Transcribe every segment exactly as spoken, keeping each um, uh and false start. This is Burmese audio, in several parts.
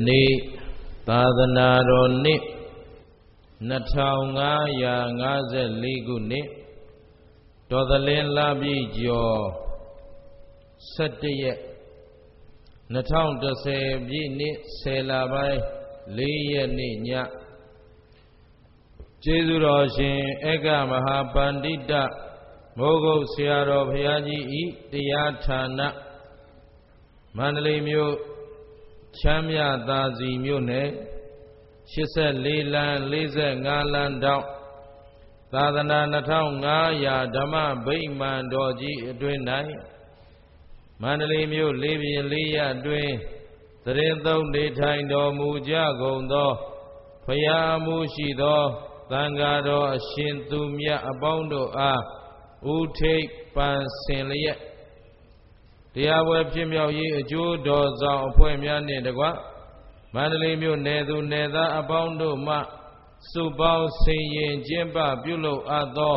နေ့သာသနာတော်နှစ်နှစ်ထောင်ငါးရာငါးဆယ်လေးခုနှစ်တော်သလင်းလပြည့်ကျော်ဆယ့်တစ်ရက်နှစ်ထောင်တစ်ဆယ်ပြည့်နှစ်ဆယ်လပိုင်းလေးရက်နေ့ညကျေးဇူးတော်ရှင်ဧကမဟာပန္တိတမိုးကုတ်ဆရာတော်ဘုရားကြီးဤတရားဌာနမန္တလေးမြို့ချမ်းမြသာစီမြို့နယ်ရှစ်ဆယ့်လေးလမ်းလေးဆယ့်ငါးလမ်းတောင်သာသနာနှစ်ထောင်ငါးရာဓမ္မဗိမာန်တော်ကြီးအတွင်း၌မန္တလေးမြို့လေးပြင်လေးရအတွင်းသရင်သုံးနေထိုင်တော်မူကြကုန်သောဘုရားမှုရှိသောသံဃာတော်အရှင်သူမြတ်အပေါင်းတို့အားဥထိပ်ပန်ဆင်လျက်တရားပွဲဖြစ်မြောက်ရေးအကျိုးတော်ဆောင်အဖွဲ့များနှင့်တကွမန္တလေးမြို့နယ်သူနယ်သားအပေါင်းတို့မှစုပေါင်းဆင်ရင်ကျင်းပပြုလုပ်အပ်သော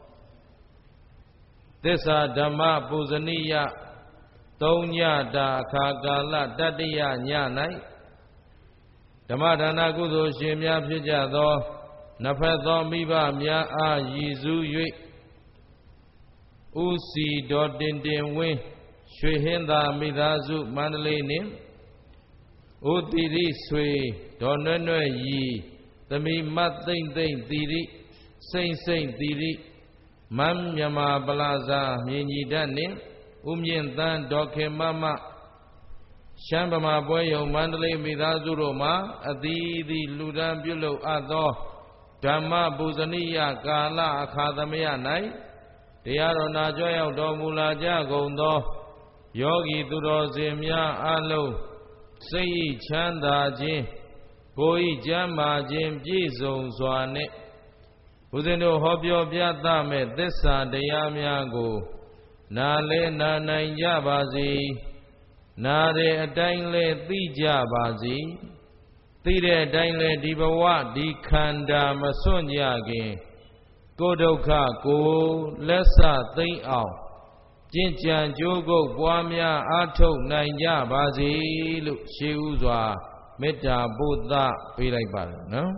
သစ္စာဓမ္မပူဇနီယသုံးညတာအခါကာလတတ္တယည၌ဓမ္မဒါနကုသိုလ်ရှင်များဖြစ်ကြသောနှစ်ဖက်သောမိဘများအားရည်စူး၍ဥစီတော်တင်တင်ဝင်းရွှေဟင်းသာမိသားစုမန္တလေးနှင့်ဥတီရိဆွေဒေါ်နွဲ့နွဲ့ရီသမီးမတ်သိမ့်သိမ့်တီရိစိမ့်စိမ့်တီရိမမ်မြမာပလာဇာမြင်ကြီးဓာတ်နှင့်ဥမြင့်သန်းဒေါ်ခင်မမရှမ်းဗမာပွဲယုံမန္တလေးမိသားစုတို့မှာအသီးသီးလူဒန်းပြုလုပ်အပ်သောဓမ္မပူဇနီယကာလအခါသမယ၌တရားတော်နာကြွရောက်တော်မူလာကြကုန်သောယောဂီသူတော်စင်များအလုံးစိတ်ဤချမ်းသာခြင်းကိုယ်ဤကျမ်းမာခြင်းပြည့်စုံစွာနှင့်ဘုဇင်တို့ဟောပြောပြသမဲ့သစ္စာတရားများကိုနာလဲနာနိုင်ကြပါစေနာတဲ့အတိုင်းလဲသိကြပါစေသိတဲ့အတိုင်းလဲဒီဘဝဒီခန္ဓာမစွန့်ကြခင်ကိုယ်ဒုက္ခကိုလက်ဆသိမ့်အောင်ကျင့်ကြံကြိုးကုပ်ပွားများအားထုတ်နိုင်ကြပါစေလို့ရှေးဥစွာမေတ္တာပို့သပေးလိုက်ပါတယ်နော်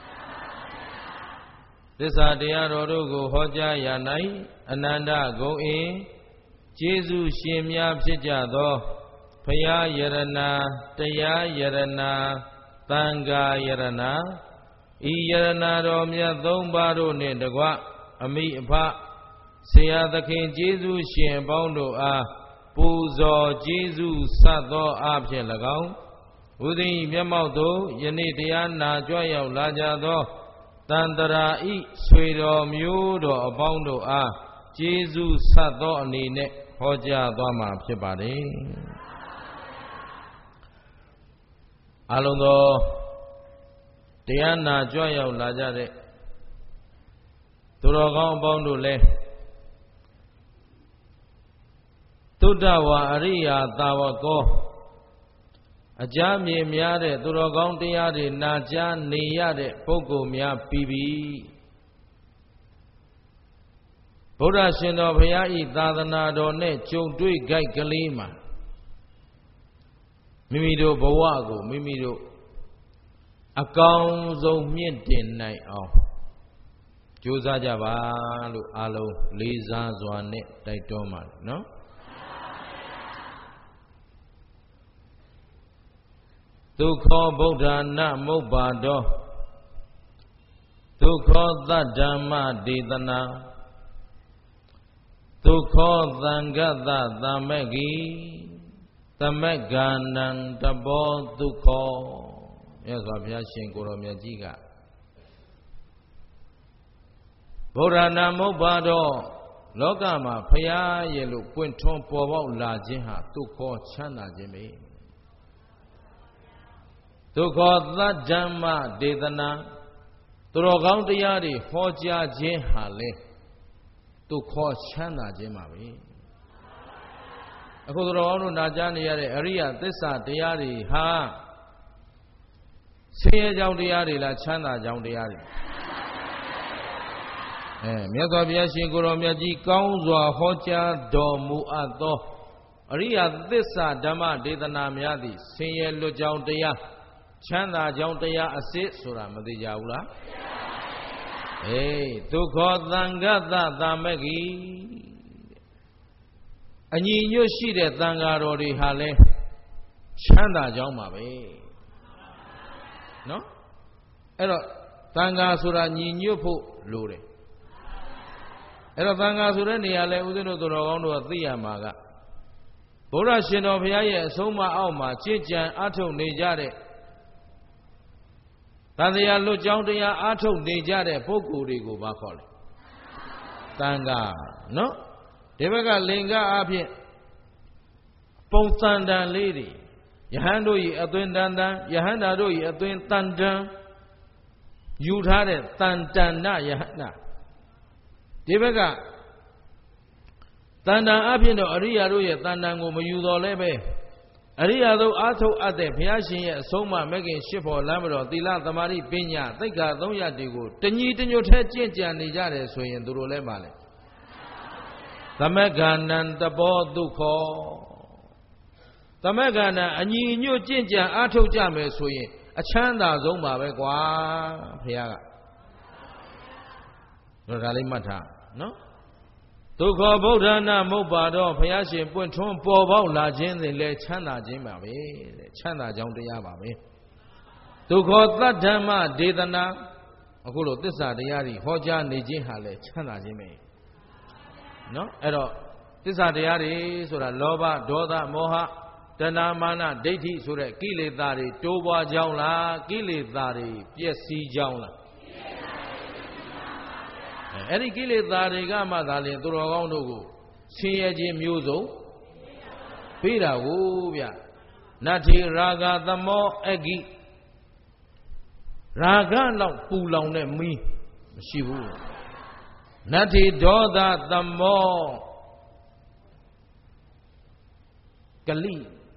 သစ္စာတရားတော်တို့ကိုဟောကြားရ၌အနန္တဂုဏ်အင်းကျေးဇူးရှင်များဖြစ်ကြသောဘုရားယရနာတရားယရနာသံဃာယရနာဤယရနာတော်မြတ်သုံးပါးတို့နှင့်တကွအမိအဖဆရာသခင်ကျေးဇူးရှင်အပေါင်းတို့အားပူဇော်ကျေးဇူးဆပ်သောအဖြစ်၎င်းဥဒိမျက်မှောက်သို့ယနေ့တရားနာကြွရောက်လာကြသောတန်တရာဤဆွေတော်မျိုးတော်အပေါင်းတို့အားကျေးဇူးဆပ်သောအနေနဲ့ဟောကြားသွားမှာဖြစ်ပါတယ်အလုံးသောတရားနာကြွရောက်လာကြတဲ့သူတော်ကောင်းအပေါင်းတို့လည်းသုဒ္ဓဝါအရိယာသာဝကောအကြမြင်များတဲ့သူတော်ကောင်းတရားတွေနာကြားနေရတဲ့ပုဂ္ဂိုလ်များပြီးပြီဗုဒ္ဓရှင်တော်ဘုရားဤသာသနာတော်နဲ့ကြုံတွေ့ကြိုက်ကလေးမှာမိမိတို့ဘဝကိုမိမိတို့အကောင်းဆုံးမြင့်တင်နိုင်အောင်ကြိုးစားကြပါလို့အားလုံးလေးစားစွာနဲ့တိုက်တွန်းပါတယ်နော်ဒုက္ခဗုဒ္ဓနာမုပ္ပါဒောဒုက္ခသတ္ဓမ္မဒေသနာဒုက္ခသံဃတသမ္မဂိသမဂ္ဂနံတဘောဒုက္ခမြတ်စွာဘုရားရှင်ကိုရောမြတ်ကြီးကဗုဒ္ဓနာမုပ္ပါဒောလောကမှာဘုရားရဲ့လို့ပွင့်ထွန်းပေါ်ပေါက်လာခြင်းဟာဒုက္ခချမ်းသာခြင်းပဲဒုက္ခသတ္ဓမ္မဒေသနာသူတော်ကောင်းတရားတွေဟောကြားခြင်းဟာလေဒုက္ခချမ်းသာခြင်းပါပဲအခုသူတော်ကောင်းတို့နာကြားနေရတဲ့အရိယသစ္စာတရားတွေဟာဆင်းရဲကြောင်းတရားတွေလားချမ်းသာကြောင်းတရားတွေအဲမြတ်စွာဘုရားရှင်ကိုယ်တော်မြတ်ကြီးကောင်းစွာဟောကြားတော်မူအပ်သောအရိယသစ္စာဓမ္မဒေသနာများသည်ဆင်းရဲလွတ်ကြောင်းတရားချမ်းသာကြောင်းတရားအစစ်ဆိုတာမသိကြဘူးလားအေးဒုက္ခသံဃတသာမဂ္ဂီအညီညွတ်ရှိတဲ့သံဃာတော်တွေဟာလဲချမ်းသာကြောင်းပါပဲနော်အဲ့တော့သံဃာဆိုတာညီညွတ်ဖို့လိုတယ်အဲ့တော့သံဃာဆိုတဲ့နေရာလဲဦးဇင်းတို့တော်ကောင်းတို့ကသိရမှာကဘုရားရှင်တော်ဘုရားရဲ့အဆုံးအမအောက်မှာကြည်ကြံအထုတ်နေကြတဲ့သံဃာလွတ်ကြောင်းတရားအထုတ်နေကြတဲ့ပုဂ္ဂိုလ်တွေကိုဘာခေါ်လဲသံဃာနော်ဒီဘက်ကလင်္ကာအဖြစ်ပုံသဏ္ဍာန်လေးတွေယဟန်တို့ဤအသွင်တန်တန်ယဟန္တာတို့ဤအသွင်တန်တန်ယူထားတဲ့တန်တန်နယဟန္တာဒီဘက်ကတန်တန်အဖြစ်တော့အရိယာတို့ရဲ့တန်တန်ကိုမယူတော်လဲပဲအရိယာတို့အာထုတ်အပ်တဲ့ဘုရားရှင်ရဲ့အဆုံးအမမဂ်ခင်ရှစ်ဖို့လမ်းမတော်သီလသမာဓိပညာသိက္ခာသုံးရပ်တွေကိုတညီတညွတ်ထဲကျင့်ကြံနေကြတယ်ဆိုရင်သူတို့လည်းပါလေသမဂ္ဂနံတဘောဒုက္ခောသမဂ္ဂနံအညီညွတ်ကျင့်ကြံအာထုတ်ကြမယ်ဆိုရင်အချမ်းသာဆုံးပါပဲကွာဘုရားကတော့ဒါလေးမှတ်ထားနော်ဒုက္ခဗုဒ္ဓနာမုပ္ပါတော့ဘုရားရှင်ပွင့်ထွန်းပေါ်ပေါက်လာခြင်းတွေလဲချမ်းသာခြင်းပါပဲတဲ့ချမ်းသာကြောင်းတရားပါပဲဒုက္ခသတ္ဓမ္မဒေသနာအခုလိုသစ္စာတရားတွေဟောကြားနေခြင်းဟာလဲချမ်းသာခြင်းပဲနော်အဲ့တော့သစ္စာတရားတွေဆိုတာလောဘဒေါသမောဟတဏမာနဒိဋ္ဌိဆိုတဲ့ကိလေသာတွေတိုးပွားကြောင်းလားကိလေသာတွေပျက်စီးကြောင်းလားအဲ့ဒီကိလေသာတွေကမှသာလျှင်သူတော်ကောင်းတို့ကိုဆင်းရဲခြင်းမျိုးစုံပေးတာကိုဗျနတ္ထိရာဂသမောအဂိရာဂလောက်ပူလောင်တဲ့မီးမရှိဘူးနတ္ထိဒေါသသမောကလိ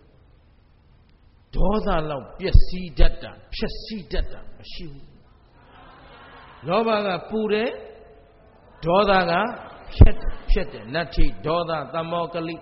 ဒေါသလောက်ပျက်စီးတတ်တာဖြက်စီးတတ်တာမရှိဘူးလောဘကပူတယ်ဒေါသကဖြက်ဖြက်တယ်နတ္ထိဒေါသသမောကလိ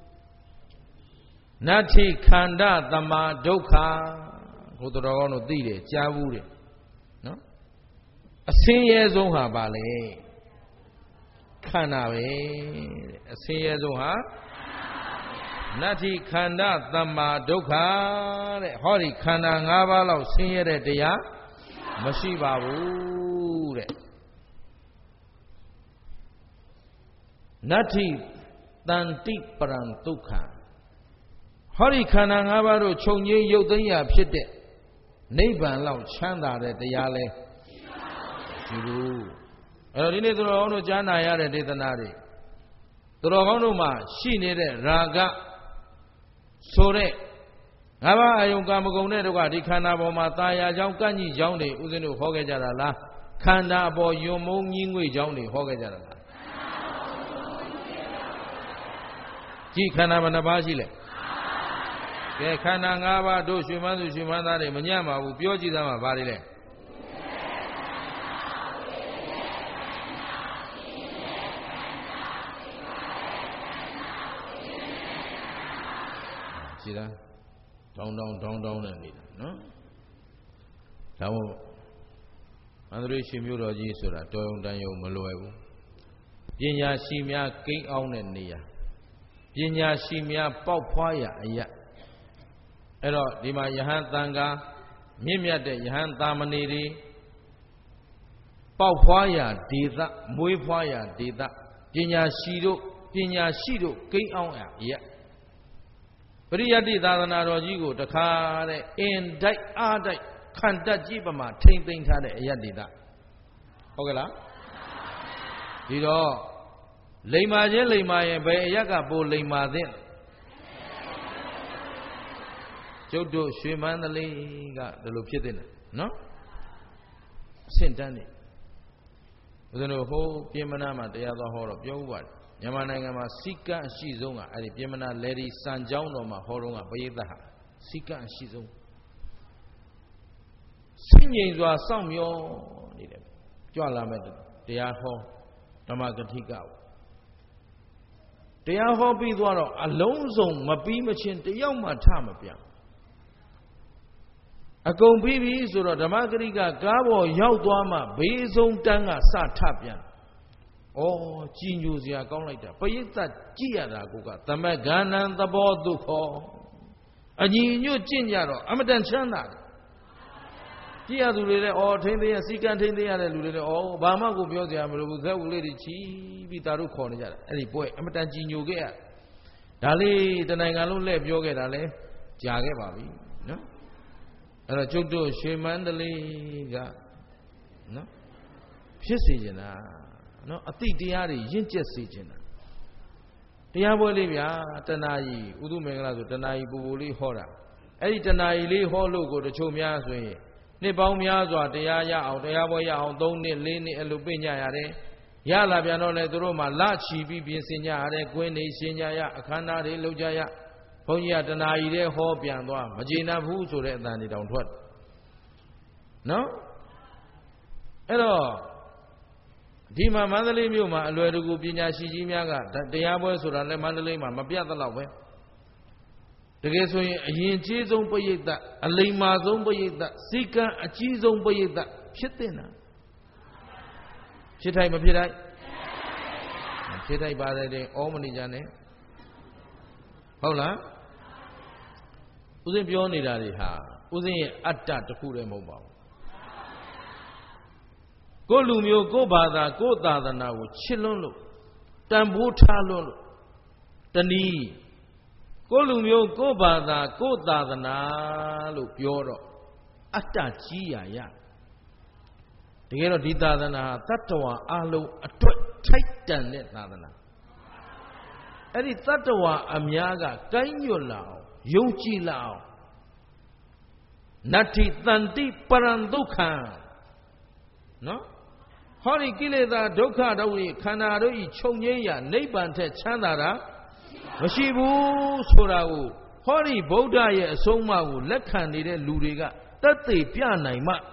နတ္ထိခန္ဓာသမာဒုက္ခဘုရားတော်ကောင်းတို့သိတယ်ကြားဘူးတယ်နော်အဆင်းရဲဆုံးဟာပါလေခန္ဓာပဲတဲ့အဆင်းရဲဆုံးဟာနတ္ထိခန္ဓာသမာဒုက္ခတဲ့ဟောဒီခန္ဓာ၅ပါးလောက်ဆင်းရဲတဲ့တရားမရှိပါဘူးတဲ့နတ္ထိတန်တိပရံဒုက္ခဟောဒီခန္ဓာ၅ပါးတို့ခြုံငိမ့်ရုပ်သိမ်းရာဖြစ်တဲ့နိဗ္ဗာန်လောက်ချမ်းသာတဲ့တရားလဲရှိဘူးအဲ့တော့ဒီနေ့သူတော်ကောင်းတို့ကြားနာရတဲ့ဒေသနာတွေသူတော်ကောင်းတို့မှာရှိနေတဲ့ရာဂဆိုတဲ့ငါးပါးအယုံကာမဂုဏ်တဲ့တို့ကဒီခန္ဓာပေါ်မှာตายာကြောင်းကန့်ကြီးကြောင်းတွေဥစဉ်တို့ဟောခဲ့ကြတာလားခန္ဓာအပေါ်ယွံမုံကြီးငွေကြောင်းတွေဟောခဲ့ကြတာလားကြည့်ခန္ဓာဘယ်နှပါးရှိလဲကဲခန္ဓာ၅ပါးတို့ရွှေမန်းသူရွှေမန်းသားတွေမညံ့ပါဘူးပြောကြည့်သားမှာဘာတွေလဲကြည်လားတောင်းတောင်းတောင်းတောင်းနဲ့နေတာနော်ဒါမို့မန္တလေးရှင်မြို့တော်ကြီးဆိုတာတော်ရုံတန်ရုံမလွယ်ဘူးပညာရှိများကိန်းအောင်တဲ့နေရာပညာရှိများပေါက်ဖွားရာအရာအဲ့တော့ဒီမှာယဟန်သံဃာမြင့်မြတ်တဲ့ယဟန်သာမဏေတွေပေါက်ဖွားရာဒေသမွေးဖွားရာဒေသပညာရှိတို့ပညာရှိတို့ကိန်းအောင်ရာအရာပရိယတ္တိသာသနာတော်ကြီးကိုတခါတဲ့အင်တိုက်အားတိုက်ခံတက်ကြီးပမာထိမ့်သိမ်းထားတဲ့အယတ္တိသဟုတ်ကဲ့လားဒီတော့လိမ္မာချင်းလိမ္မာရင်ဘယ်အယက်ကပိုလိမ္မာသင့်ကျုပ်တို့ရွှေမန္တလေးကဒီလိုဖြစ်တဲ့နော်အဆင့်တန်းနေဦးဇင်းတို့ဟိုးပြင်မနာမှာတရားတော်ဟောတော့ပြောဥပါတယ်မြန်မာနိုင်ငံမှာစီကံအရှိဆုံးကအဲ့ဒီပြင်မနာလေဒီစံကြောင်းတော်မှာဟောတော့ကပရိသတ်ဟာစီကံအရှိဆုံးစဉ္ငိမ်စွာစောင့်မျှော်နေတယ်ကြွလာမဲ့တရားဟောဓမ္မကတိကတရားဟောပြီးသွားတော့အလုံးစုံမပြီးမချင်းတယောက်မှထမပြအကုန်ပြီးပြီဆိုတော့ဓမ္မဂရိကကားပေါ်ရောက်သွားမှဘေးဆုံးတန်းကစထပြန်ဩကြည်ညိုစရာကောင်းလိုက်တာပရိသတ်ကြည့်ရတာကိုကသမဂန္နံသဘောဒုက္ခအညီညွတ်ကျင့်ကြတော့အမတန်ချမ်းသာတယ်ကြည့်ရသူတွေလည်းဩထိမ့်သိရစီကံထိမ့်သိရတဲ့လူတွေလည်းဩဘာမှကိုပြောစရာမလိုဘူးဇက်ဦးလေးတွေချီပြီးတာတို့ခေါ်နေကြတယ်အဲ့ဒီပွဲအမတန်ကြည်ညိုခဲ့ရဒါလေးတနိုင်ငံလုံးလှည့်ပြောခဲ့တာလဲကြာခဲ့ပါပြီနော်အဲ့တော့ကျုပ်တို့ရွှေမန္တလေးကနော်ဖြစ်စေချင်တာနော်အတိတရားတွေရင့်ကျက်စေချင်တာတရားပွဲလေးဗျာတဏှာကြီးဥဒုမင်္ဂလာဆိုတဏှာကြီးပူပူလေးဟောတာအဲ့ဒီတဏှာကြီးလေးဟောလို့ကိုတချို့များဆိုရင်နှစ်ပေါင်းများစွာတရားရအောင်တရားပွဲရအောင်သုံးနှစ်လေးနှစ်အဲ့လိုပြင်ညရတယ်ရလာပြန်တော့လေသူတို့မှလချီပြီးပြင်ဆင်ကြရတယ်ကွင်းနေရှင်ကြရအခမ်းအနားတွေလုပ်ကြရဘုန်းကြီးကတဏှာကြီးတဲ့ဟောပြန်သွားမကျေနပ်ဘူးဆိုတဲ့အတန်တွေတောင်ထွက်နော်အဲ့တော့ဒီမှာမန္တလေးမြို့မှာအလွယ်တကူပညာရှိကြီးများကတရားပွဲဆိုတာလည်းမန္တလေးမှာမပြတ်သလောက်ပဲတကယ်ဆိုရင်အရင်ကြီးဆုံးပရိသတ်အလိမ္မာဆုံးပရိသတ်စီကံအကြီးဆုံးပရိသတ်ဖြစ်တဲ့နာဖြစ်ထိုက်မဖြစ်ထိုက်ဖြစ်ထိုက်ပါတယ်တဲ့ဩမနေကြနဲ့ဟုတ်လားဦးဇင်းပြောနေတာတွေဟာဦးဇင်းရဲ့အတ္တတစ်ခုတည်းမဟုတ်ပါဘူးကိုယ်လူမျိုးကိုယ်ဘာသာကိုယ်သာသနာကိုချစ်လွန်းလို့တန်ဖိုးထားလွန်းလို့တနည်းကိုယ်လူမျိုးကိုယ်ဘာသာကိုယ်သာသနာလို့ပြောတော့အတ္တကြီးရရတကယ်တော့ဒီသာသနာဟာတတ္တဝါအလုံးအတွက်ထိုက်တန်တဲ့သာသနာအဲ့ဒီတတ္တဝါအများကကိုင်းညွတ်လာအောင်ယုံကြည်လာအောင်နတ္ထိတန္တိပရံဒုက္ခံနော်ဟောဒီကိလေသာဒုက္ခတို့၏ခန္ဓာတို့၏ချုပ်ငြိမ်းရာနိဗ္ဗာန်ထက်ချမ်းသာတာမရှိဘူးဆိုတာကိုဟောဒီဗုဒ္ဓရဲ့အဆုံးအမကိုလက်ခံနေတဲ့လူတွေကသက်သေပြနိုင်မှ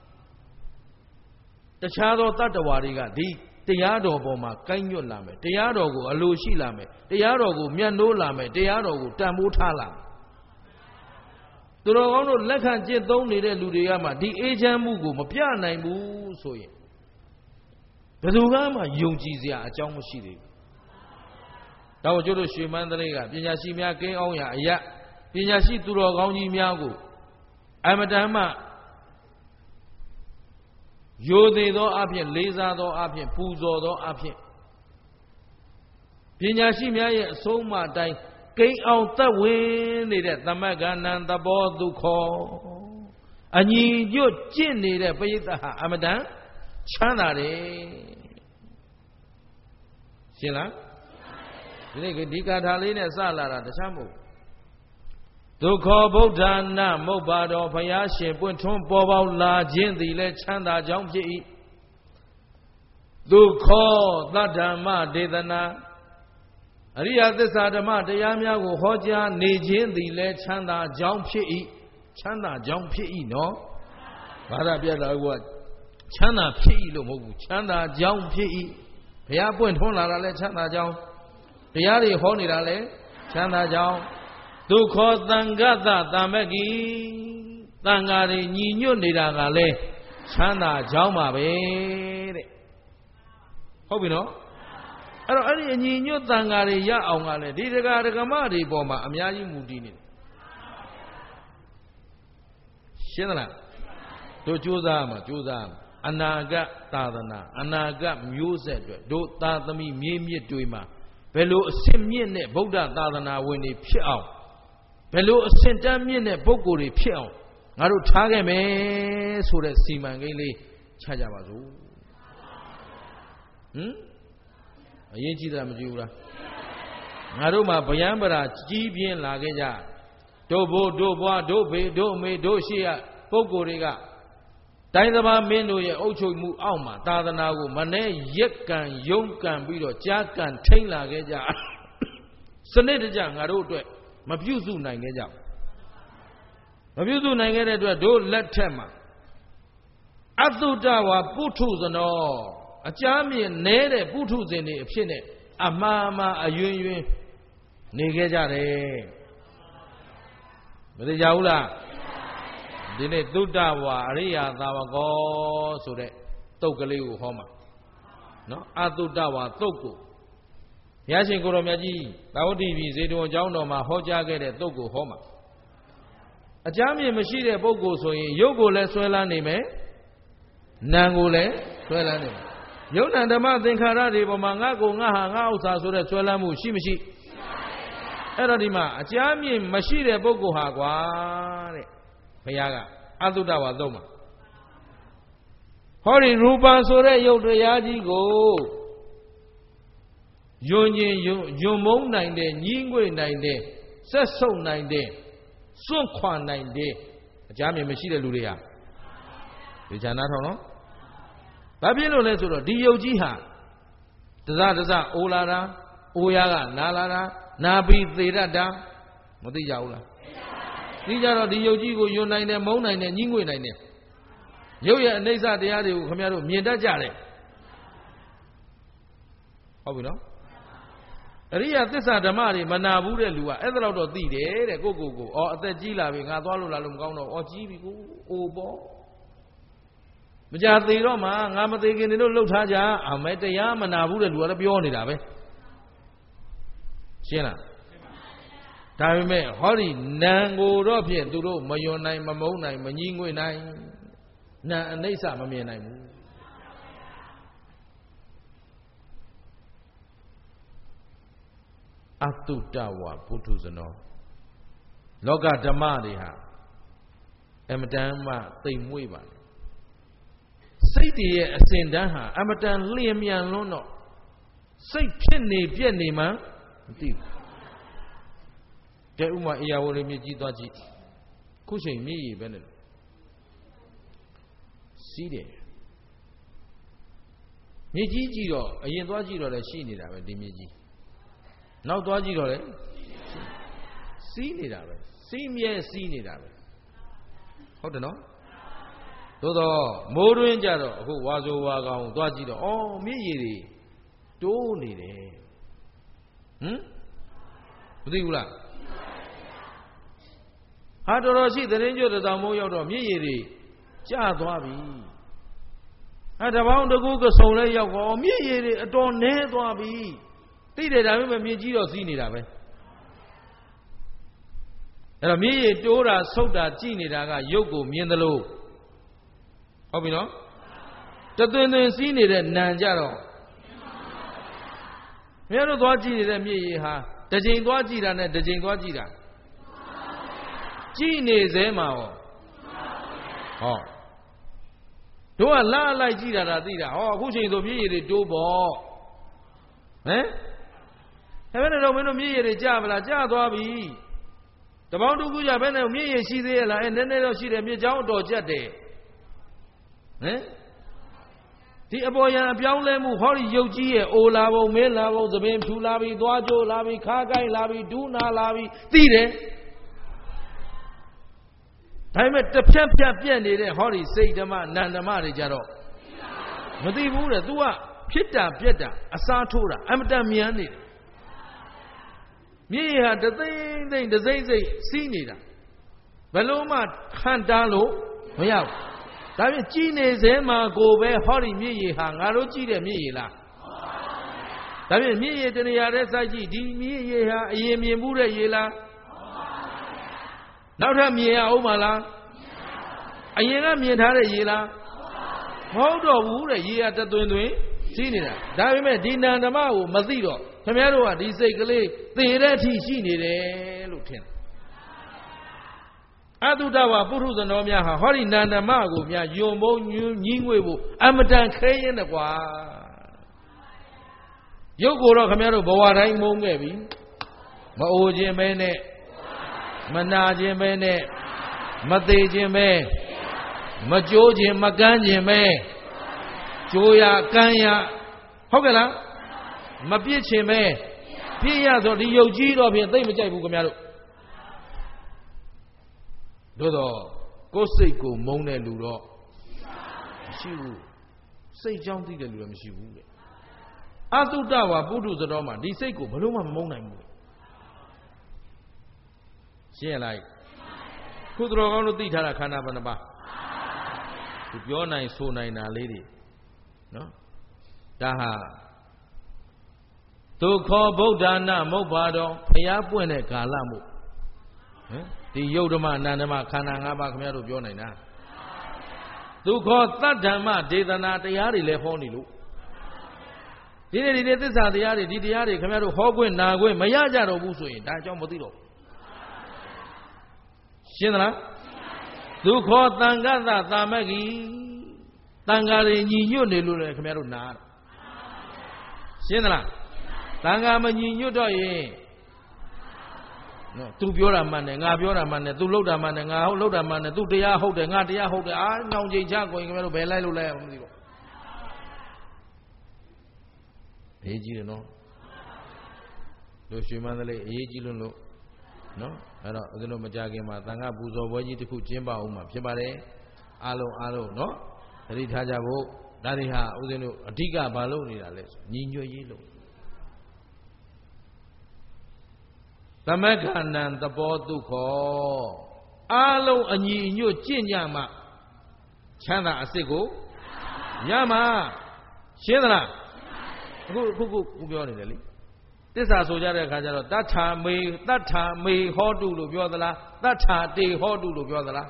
တခြားသောတတ္တဝါတွေကဒီတရားတော်ပေါ်မှာကိုင်းညွတ်လာမယ်တရားတော်ကိုအလိုရှိလာမယ်တရားတော်ကိုမြတ်နိုးလာမယ်တရားတော်ကိုတန်ဖိုးထားလာမယ်သူတော်ကောင်းတို့လက်ခံကျင့်သုံးနေတဲ့လူတွေကမှဒီအေးချမ်းမှုကိုမပြနိုင်ဘူးဆိုရင်ဘယ်သူကမှယုံကြည်စရာအကြောင်းမရှိသေးဘူး။ဒါကိုကျတို့ရွှေမန္တလေးကပညာရှိများကိန်းအောင်ရာအရာပညာရှိသူတော်ကောင်းကြီးများကိုအမတန်မှယိုသေးသောအဖြစ်လေးစားသောအဖြစ်ပူဇော်သောအဖြစ်ပညာရှိများရဲ့အဆုံးအမအတိုင်းကိန်းအောင်သက်ဝင်နေတဲ့သမဂ္ဂနံသဘောဒုက္ခအညီညွတ်ကျင့်နေတဲ့ပရိသတ်ဟာအမတန်ချမ်းသာတယ်ရှင်းလားဒီနေ့ဒီကာထာလေးနဲ့စလာတာတခြားမဟုတ်ဒုက္ခဗုဒ္ဓနာမုတ်ပါတော်ဘုရားရှင်ပွင့်ထွန်းပေါ်ပေါက်လာခြင်းသည်လည်းချမ်းသာကြောင်းဖြစ်၏ဒုက္ခသတ္တမဒေသနာအရိယသစ္စာဓမ္မတရားများကိုဟောကြားနေခြင်းသည်လည်းချမ်းသာကြောင်းဖြစ်၏ချမ်းသာကြောင်းဖြစ်၏နော်ဘာသာပြတာကချမ်းသာဖြစ်၏လို့မဟုတ်ဘူးချမ်းသာကြောင်းဖြစ်၏ဘုရားပွင့်ထွန်းလာတာလည်းချမ်းသာကြောင်းတရားတွေဟောနေတာလည်းချမ်းသာကြောင်းဒုက္ခသံဃတသံမဂ္ဂီသံဃာတွေညီညွတ်နေတာကလည်းချမ်းသာကြောင်းပါပဲတဲ့ဟုတ်ပြီနော်အဲ့တော့အဲ့ဒီအညီညွတ်သံဃာတွေရအောင်ကလည်းဒီဒကာဒကမတွေပေါ်မှာအများကြီးမူတည်နေတယ်ရှင်းသလားတို့ကြိုးစားမှာကြိုးစားမှာအနာဂတ်သာသနာအနာဂတ်မျိုးဆက်တွေတို့သာသမီမြေမြစ်တွေမှာဘယ်လိုအစစ်မြင့်တဲ့ဗုဒ္ဓသာသနာဝင်တွေဖြစ်အောင်ဘယ်လိုအစင်တန်းမြင့်တဲ့ပုဂ္ဂိုလ်တွေဖြစ်အောင်ငါတို့ထားခဲ့မယ်ဆိုတဲ့စီမံကိန်းလေးချကြပါစို့ဟမ်အရေးကြီးတာမကြည့်ဘူးလားငါတို့မှာဗျံပရာကြီးပြင်းလာခဲ့ကြတို့ဘိုးတို့ဘွားတို့ဖေတို့အမေတို့ရှိရပုဂ္ဂိုလ်တွေကတိုင်းသဘာမင်းတို့ရဲ့အုပ်ချုပ်မှုအောက်မှာသာသနာကိုမနဲ့ရက်ကံယုံကံပြီးတော့ကြားကံထိမ့်လာခဲ့ကြစနစ်တကျငါတို့အတွက်မပြုစုနိုင်ခဲ့ကြမပြုစုနိုင်ခဲ့တဲ့အတွက်တို့လက်ထက်မှာအသုတဝါပုထုဇနောအကြမ်းမြင်နဲတဲ့ပုထုဇဉ်တွေအဖြစ်နဲ့အမှားမှားအယွင်းယွင်းနေခဲ့ကြတယ်မသိကြဘူးလားဒီနေ့သုဒ္ဓဝါအရိယာသာဝကောဆိုတဲ့တုတ်ကလေးကိုဟောမှာနော်အသုဒ္ဓဝါတုတ်ကိုဘုရားရှင်ကိုတော်မြတ်ကြီးသာဝတိပြည်ဇေတဝန်ကျောင်းတော်မှာဟောကြားခဲ့တဲ့တုတ်ကိုဟောမှာအကြမ်းမြင်မရှိတဲ့ပုဂ္ဂိုလ်ဆိုရင်ရုပ်ကိုလည်းဆွဲလန်းနေမယ်နာမ်ကိုလည်းဆွဲလန်းနေမယ်ယုံနာဓမ္မသင်္ခါရတွေပေါ်မှာငါကိုငါဟာငါဥစ္စာဆိုတဲ့ဆွဲလန်းမှုရှိမရှိအဲ့တော့ဒီမှာအကြမ်းမြင်မရှိတဲ့ပုဂ္ဂိုလ်ဟာကွာတဲ့ဘုရားကအသုဒ္ဓဝါသုံးမှာဟောဒီရူပံဆိုတဲ့ယုတ်တရားကြီးကိုယွန်ကျင်ယွန်ယွန်မုံနိုင်တဲ့ညီးငွေ့နိုင်တဲ့ဆက်ဆုပ်နိုင်တဲ့စွန့်ခွာနိုင်တဲ့အကြမ်းမြင်မရှိတဲ့လူတွေဟာဒီဌာနထောင်နော်ဘာဖြစ်လို့လဲဆိုတော့ဒီယုတ်ကြီးဟာတစတစအိုလာတာအိုရကနာလာတာနာပြီးသေရတာမသိကြဘူးလားသိကြတော့ဒီယုတ်ကြီးကိုယွန်နိုင်တယ်မုံနိုင်တယ်ညီးငွေ့နိုင်တယ်ရုပ်ရဲ့အနိစ္စတရားတွေကိုခင်ဗျားတို့မြင်တတ်ကြတယ်ဟုတ်ပြီနော်အရိယသစ္စာဓမ္မတွေမနာဘူးတဲ့လူကအဲ့ဒါတော့သိတယ်တဲ့ကိုကိုကိုအော်အသက်ကြီးလာပြီငါသွားလို့လာလို့မကောင်းတော့အော်ကြီးပြီကိုအိုပေါ့မကြသေးတော့မှငါမသေးခင်တွေလို့လှုပ်ထားကြအမဲတရားမနာဘူးတဲ့လူကလည်းပြောနေတာပဲရှင်းလားဒါပေမဲ့ဟောဒီနံကိုတော့ဖြင့်သူတို့မယွန်နိုင်မမုန်းနိုင်မညီးငွေ့နိုင်နာအနိစ္စမမြင်နိုင်ဘူးအတုတဝါပုထုဇနောလောကဓမ္မတွေဟာအမတန်မှသိမ်မွေ့ပါလေစိတ်တည်းရဲ့အစဉ်တန်းဟာအမတန်လျင်မြန်လွန်းတော့စိတ်ဖြစ်နေပြက်နေမှမသိဘူးကဲဥမာအေယဝရမြစ်ကြီးသွားကြည့်ခုချိန်မြည်ရည်ပဲနဲ့စီးတယ်မြစ်ကြီးကြည့်တော့အရင်သွားကြည့်တော့လည်းရှိနေတာပဲဒီမြစ်ကြီးနောက်သွားကြည့်တော့လည်းစီးနေတာပဲစီးမြဲစီးနေတာပဲဟုတ်တယ်နော်သို့တော့မိုးတွင်းကြတော့အခုဝါဆိုဝါကောင်သွားကြည့်တော့အော်မြစ်ရည်တွေတိုးနေတယ်ဟမ်မသိဘူးလားဟာတော်တော်ရှိသတင်းကြွတဲ့တောင်မိုးရောက်တော့မြစ်ရည်တွေကျသွားပြီအဲတပေါင်းတကူကစုံလဲရောက်တော့မြစ်ရည်တွေအတော်နဲသွားပြီသိတယ်ဒါပေမဲ့မြစ်ကြီးတော့စီးနေတာပဲအဲ့တော့မြစ်ရည်တိုးတာဆုတ်တာကြည်နေတာကရုပ်ကိုမြင်သလိုဟုတ်ပြီနော်တသွင်သွင်စီးနေတဲ့နံကြတော့မင်းတို့သွားကြည့်နေတဲ့မြစ်ရည်ဟာတစ်ချိန်သွားကြည့်တာနဲ့တစ်ချိန်သွားကြည့်တာကြည့်နေစေမှာဟောဟောတို့ကလာလိုက်ကြည့်တာဒါသိတာဟောအခုချိန်ဆိုမြည်ရည်တွေတိုးပေါ့ဟမ်ဒါပဲတော့မင်းတို့မြည်ရည်တွေကြာမလားကြာသွားပြီတပေါင်းတစ်ခုကြဘယ်နဲ့မြည်ရည်ရှိသေးရဲ့လားအဲနည်းနည်းတော့ရှိတယ်မြစ်ချောင်းအတော်ကျက်တယ်ဟမ်ဒီအပေါ်ယံအပြောင်းလဲမှုဟောဒီရုပ်ကြီးရဲ့အိုလာပုံမင်းလာပုံသပင်ဖြူလာပြီသွားကြိုးလာပြီခါကိုင်းလာပြီဒူးနာလာပြီသိတယ်ဒါပေမဲ့တစ်ဖြတ်ဖြတ်ပြက်နေတဲ့ဟောဒီစိတ်ဓမ္မနံဓမ္မတွေကြတော့မသိဘူးတဲ့ तू ကဖြစ်တာပြက်တာအစားထိုးတာအမတန်မြန်နေတယ်မြေဟာတသိမ့်သိမ့်တစိမ့်စိမ့်စီးနေတာဘယ်လို့မှဟန်တားလို့မရဘူးဒါပြင်ကြည်နေစဲမှာကိုပဲဟောဒီမြေရည်ဟာငါတို့ကြည့်တဲ့မြေရည်လားဒါပြင်မြေရည်တနေရာတဲ့စိုက်ကြည့်ဒီမြေရည်ဟာအရင်မြင်မှုတဲ့ရည်လားနောက်ထပ်မြင်ရအောင်မလားအရင်ကမြင်ထားတဲ့ရေလားမဟုတ်တော့ဘူးတဲ့ရေကတသွင်သွင်ရှိနေတာဒါပေမဲ့ဒီနံဓမ္မကိုမသိတော့ခင်ဗျားတို့ကဒီစိတ်ကလေးသေတဲ့အထိရှိနေတယ်လို့ထင်တယ်အတုတဝါပုထုဇဏောများဟာဟောဒီနံဓမ္မကိုများယွန်မုံညင်းငွေဖို့အမတန်ခဲရင်တကွာရုပ်ကိုတော့ခင်ဗျားတို့ဘဝတိုင်းမုန်းခဲ့ပြီမအိုခြင်းပဲနဲ့မနာခြင်းပဲနဲ့မသေးခြင်းပဲမကြိုးခြင်းမကမ်းခြင်းပဲကြိုးရကမ်းရဟုတ်ကဲ့လားမပြစ်ခြင်းပဲပြစ်ရဆိုဒီယုတ်ကြီးတော့ဖြင့်သိမကြိုက်ဘူးခင်ဗျားတို့တို့တော့ကိုယ်စိတ်ကိုမုန်းတဲ့လူတော့မရှိဘူးစိတ်ကြောင်းသိတဲ့လူလည်းမရှိဘူးတဲ့အသုတဝါပုထုဇဏောမှာဒီစိတ်ကိုဘယ်လို့မှမမုန်းနိုင်ဘူးရှင်းရလားခုတော်ကောင်းတို့သိထားတာခန္ဓာဘယ်နှပါသူပြောနိုင်ဆိုနိုင်တာလေးတွေနော်ဒါဟာသူခောဗုဒ္ဓနာမုတ်ပါတော်ဘုရားပွင့်တဲ့ကာလမို့ဟမ်ဒီယုတ်ဓမ္မအနန္တမခန္ဓာ၅ပါးခင်ဗျားတို့ပြောနိုင်တာသူခောသတ္ဓမ္မဒေသနာတရားတွေလည်းဟောနေလို့ဒီနေ့ဒီနေ့သစ္စာတရားတွေဒီတရားတွေခင်ဗျားတို့ဟောခွင့်နာခွင့်မရကြတော့ဘူးဆိုရင်ဒါအကြောင်းမသိတော့ရှင်းသလားသူခောသံဃတသာမဂီတန်ဃာတွေညီညွတ်နေလို့လည်းခင်ဗျားတို့နာရှင်းသလားတန်ဃာမညီညွတ်တော့ရင်နော်သူပြောတာမှန်တယ်ငါပြောတာမှန်တယ်သူလှုပ်တာမှန်တယ်ငါဟုတ်လှုပ်တာမှန်တယ်သူတရားဟုတ်တယ်ငါတရားဟုတ်တယ်အာညောင်ချိန်ချကိုရင်ခင်ဗျားတို့ဘယ်လိုက်လို့လဲမသိတော့အေးကြီးတယ်နော်တို့ရွှေမန္တလေးအေးကြီးလို့လို့နော်အဲ့တော့ဦးဇင်းတို့မကြခင်မှာသံဃာပူဇော်ပွဲကြီးတစ်ခုကျင်းပအောင်မှာဖြစ်ပါတယ်အားလုံးအားလုံးနော်သတိထားကြဖို့ဒါတွေဟာဦးဇင်းတို့အဓိကဘာလို့နေတာလဲဆိုညီညွတ်ရေးလို့သမက္ခဏံသဘောဒုက္ခအားလုံးအညီအညွတ်ကျင့်ကြမှာချမ်းသာအစစ်ကိုရမှာရှင်းသလားအခုခုခုခုပြောနေတယ်လေသစ္စာဆိုကြတဲ့အခါကျတော့တထာမေတထာမေဟောတုလို့ပြောသလားတထာတေဟောတုလို့ပြောသလား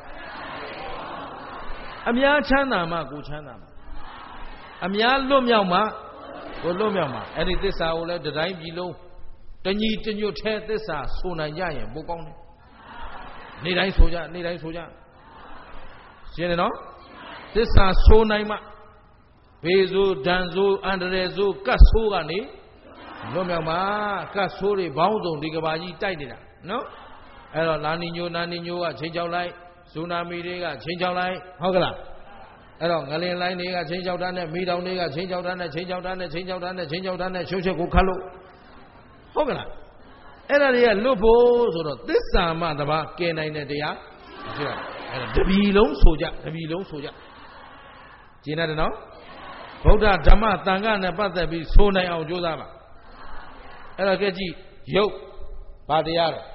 အများချမ်းသာမှကိုချမ်းသာမှာအများလွတ်မြောက်မှကိုလွတ်မြောက်မှာအဲ့ဒီသစ္စာကိုလည်းတတိုင်းပြည်လုံးတညီတညွတ်ထဲသစ္စာဆိုနိုင်ကြရင်ပိုကောင်းတယ်နေ့တိုင်းဆိုကြနေ့တိုင်းဆိုကြရှင်းတယ်နော်သစ္စာဆိုနိုင်မှဘေးဆိုဒဏ်ဆိုအန္တရာယ်ဆိုကတ်ဆိုးကနေလွတ်မြောက်မှာကတ်ဆိုးတွေဘောင်းစုံဒီကဘာကြီးတိုက်နေတာနော်အဲ့တော့လာနီညိုနာနီညိုကချိန်ချောက်လိုက်ဇူနာမီတွေကချိန်ချောက်လိုက်ဟုတ်ကလားအဲ့တော့ငလင်လိုင်းတွေကချိန်ချောက်တာနဲ့မိတောင်တွေကချိန်ချောက်တာနဲ့ချိန်ချောက်တာနဲ့ချိန်ချောက်တာနဲ့ချိန်ချောက်တာနဲ့ရှုပ်ချက်ကိုခတ်လို့ဟုတ်ကလားအဲ့ဒါတွေကလွတ်ဖို့ဆိုတော့သစ္စာမှတပါးကဲနိုင်တဲ့တရားမရှိရအဲ့ဒါတပီလုံးဆိုကြတပီလုံးဆိုကြကျင်းတယ်နော်ဗုဒ္ဓဓမ္မသံဃာနဲ့ပတ်သက်ပြီးဆိုနိုင်အောင်ကြိုးစားပါအဲ့တော့ကြည့်ကြည့်ရုပ်ဘာတရားလဲ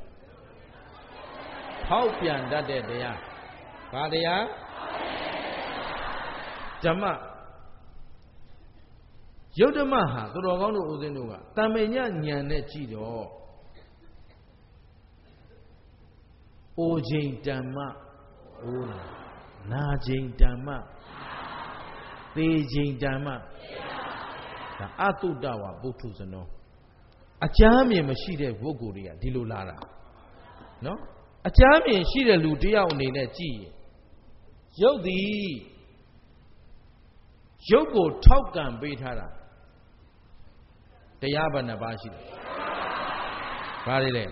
ဖောက်ပြန်တတ်တဲ့တရားဘာတရားဓမ္မယုတ်ဓမ္မဟာသူတော်ကောင်းတို့ဦးဇင်းတို့ကတမ္မေညဉာဏ်နဲ့ကြည့်တော့အိုချိန်ဓမ္မအိုးလာနာချိန်ဓမ္မသေချိန်ဓမ္မဒါအတုတ္တဝပုထုဇနောအကြမ်းမြင်မရှိတဲ့ပုဂ္ဂိုလ်တွေကဒီလိုလာတာနော်အကြမ်းမြင်ရှိတဲ့လူတယောက်အနေနဲ့ကြည့်ရင်ရုပ်သည်ရုပ်ကိုထောက်ကံပေးထားတာတရားဘယ်နှပါးရှိတယ်ဘာတွေလဲ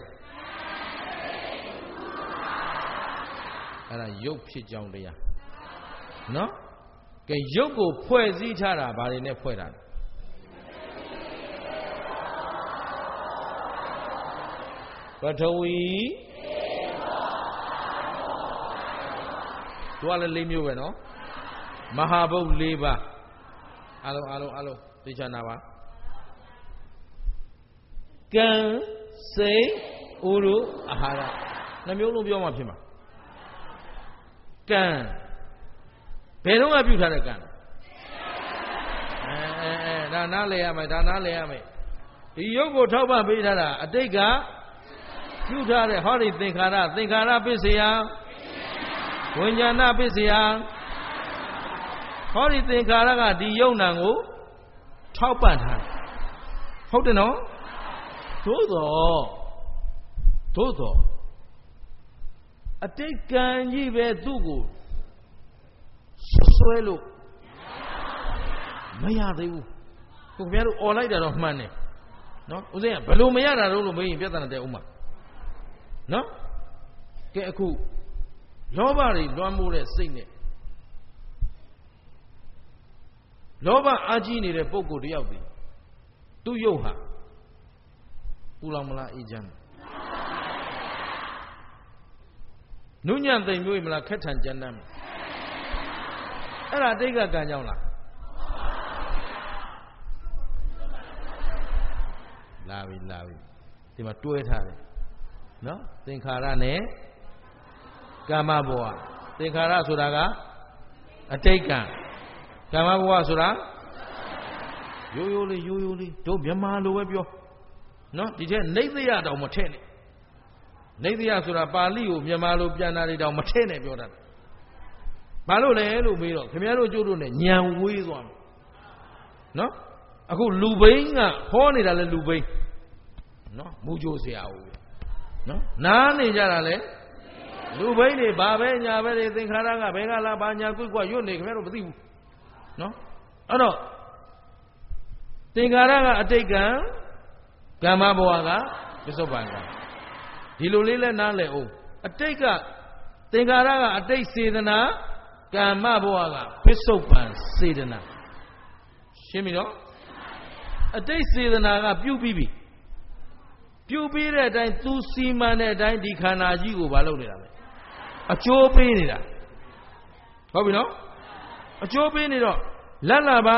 အဲ့ဒါရုပ်ဖြစ်ကြောင်းတရားနော်ကဲရုပ်ကိုဖွဲ့စည်းထားတာဘာတွေနဲ့ဖွဲ့တာလဲပထဝီသူကလည်း၄မျိုးပဲနော်မဟာဘုတ်၄ပါးအားလုံးအားလုံးအားလုံးသိချနာပါကံစိတ်ဥရုအာဟာရနှမျိုးလုံးပြောမှဖြစ်မှာကံဘယ်တော့မှပြုထားတဲ့ကံအဲအဲအဲဒါနားလဲရမယ်ဒါနားလဲရမယ်ဒီရုပ်ကိုထောက်ပံ့ပေးထားတာအတိတ်ကပြုထားတဲ့ဟောဒီသင်္ခါရသင်္ခါရပစ္စယဝိညာဏပစ္စယဟောဒီသင်္ခါရကဒီယုံနာကိုထောက်ပံ့ထားဟုတ်တယ်နော်သို့တော်သို့တော်အတိတ်ကံကြီးပဲသူ့ကိုဆွဲလို့မရသေးဘူးကိုခင်ဗျားတို့អော်လိုက်တာတော့မှန်တယ်နော်ဦးဇင်းကဘယ်လိုမရတာတော့လို့မေးရင်ပြဿနာတဲ့ဥမာနော်ကဲအခုလောဘတွေလွှမ်းမိုးတဲ့စိတ်နဲ့လောဘအာကြီးနေတဲ့ပုဂ္ဂိုလ်တယောက်ဒီသူ့ရုပ်ဟာပူလောင်မလားအေးချမ်းနုညံ့သိမ်မျိုးမလားခက်ထန်ကြမ်းတမ်းအဲ့ဒါအတိတ်ကကံကြောင့်လားလာပြီလာပြီဒီမှာတွဲထားတယ်နော်သင်္ခါရနဲ့ကာမဘဝသင်္ခါရဆိုတာကအတိတ်ကံကာမဘဝဆိုတာရိုးရိုးလေးရိုးရိုးလေးတို့မြန်မာလိုပဲပြောနော်ဒီထဲနေသရတောင်မထည့်နဲ့နေသရဆိုတာပါဠိကိုမြန်မာလိုပြန်တာတွေတောင်မထည့်နဲ့ပြောတာဘာလို့လဲလို့မေးတော့ခင်ဗျားတို့ကျိုးတို့နဲ့ညံဝေးသွားမယ်နော်အခုလူဘိန်းကဟောနေတာလဲလူဘိန်းနော်မူကြိုးဆရာဟုတ်နော်နားနေကြတာလဲလူဘိန်းတွေဘာပဲညာပဲတွေသင်္ခါရကဘယ်ကလာဘာညာကွတ်ကွတ်ရွတ်နေခင်ဗျားတို့မသိဘူးနော်အဲ့တော့သင်္ခါရကအတိတ်ကံကာမဘဝကပစ္စုပန်ကံဒီလိုလေးလဲနားလဲအောင်အတိတ်ကသင်္ခါရကအတိတ်စေတနာကာမဘဝကပစ္စုပန်စေတနာရှင်းပြီနော်အတိတ်စေတနာကပြုတ်ပြီးပြီပြုတ်ပြီးတဲ့အတိုင်းသူစီမံတဲ့အတိုင်းဒီခန္ဓာကြီးကိုမလုပ်နေတာလဲအကျိုးပေးနေတာဟုတ်ပြီနော်အကျိုးပေးနေတော့လက်လာပါ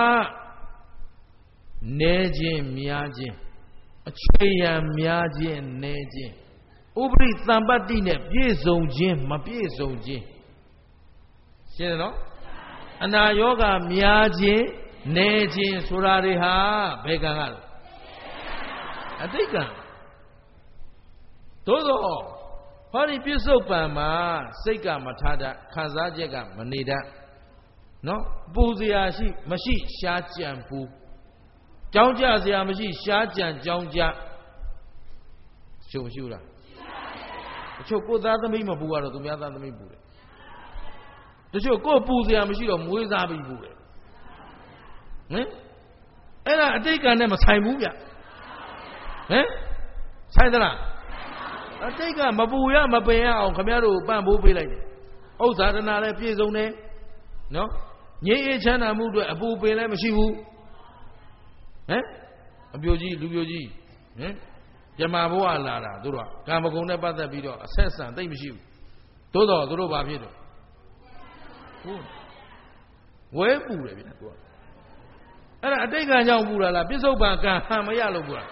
နေခြင်းများခြင်းအချွေရန်များခြင်းနေခြင်းဥပရိသံပတ္တိနဲ့ပြည့်စုံခြင်းမပြည့်စုံခြင်းရှင်းတယ်နော်အနာယောဂများခြင်းနေခြင်းဆိုတာတွေဟာဘယ်ကံကလဲအတိတ်ကံသို့သောဟောဒီပြစ္ဆုတ်ပံမှာစိတ်ကမထားတတ်ခံစားချက်ကမနေတတ်နော်ပူစရာရှိမရှိရှားကြံပူကြောင်းကြစရာမရှိရှားကြံကြောင်းကြရှုံရှုလားတချို့ကိုသားသမီးမပူရတော့သူများသားသမီးပူတယ်တချို့ကိုပူစရာမရှိတော့မွေးစားပြီးပူတယ်ဟင်အဲ့ဒါအတိတ်ကံနဲ့မဆိုင်ဘူးဗျဟင်ဆိုင်သလားအတိတ်ကမပူရမပင်ရအောင်ခမရတို့ပန့်ပိုးပေးလိုက်တယ်ဥစ္စာဒနာလည်းပြည့်စုံတယ်နော်ငြိမ်းအေးချမ်းသာမှုအတွက်အပူပင်လည်းမရှိဘူးဟမ်အပြိုကြီးလူပြိုကြီးဟမ်ဇမာဘဝလာတာတို့တော့ကာမဂုဏ်နဲ့ပတ်သက်ပြီးတော့အဆက်ဆံသိမ့်မရှိဘူးသို့တော့တို့တို့ဘာဖြစ်တော့ဟုတ်ဝဲပူတယ်ဗျာတို့ကအဲ့ဒါအတိတ်ကံကြောင့်ပူတာလားပြစ္ဆုတ်ပံကံဟန်မရလို့ပူတာ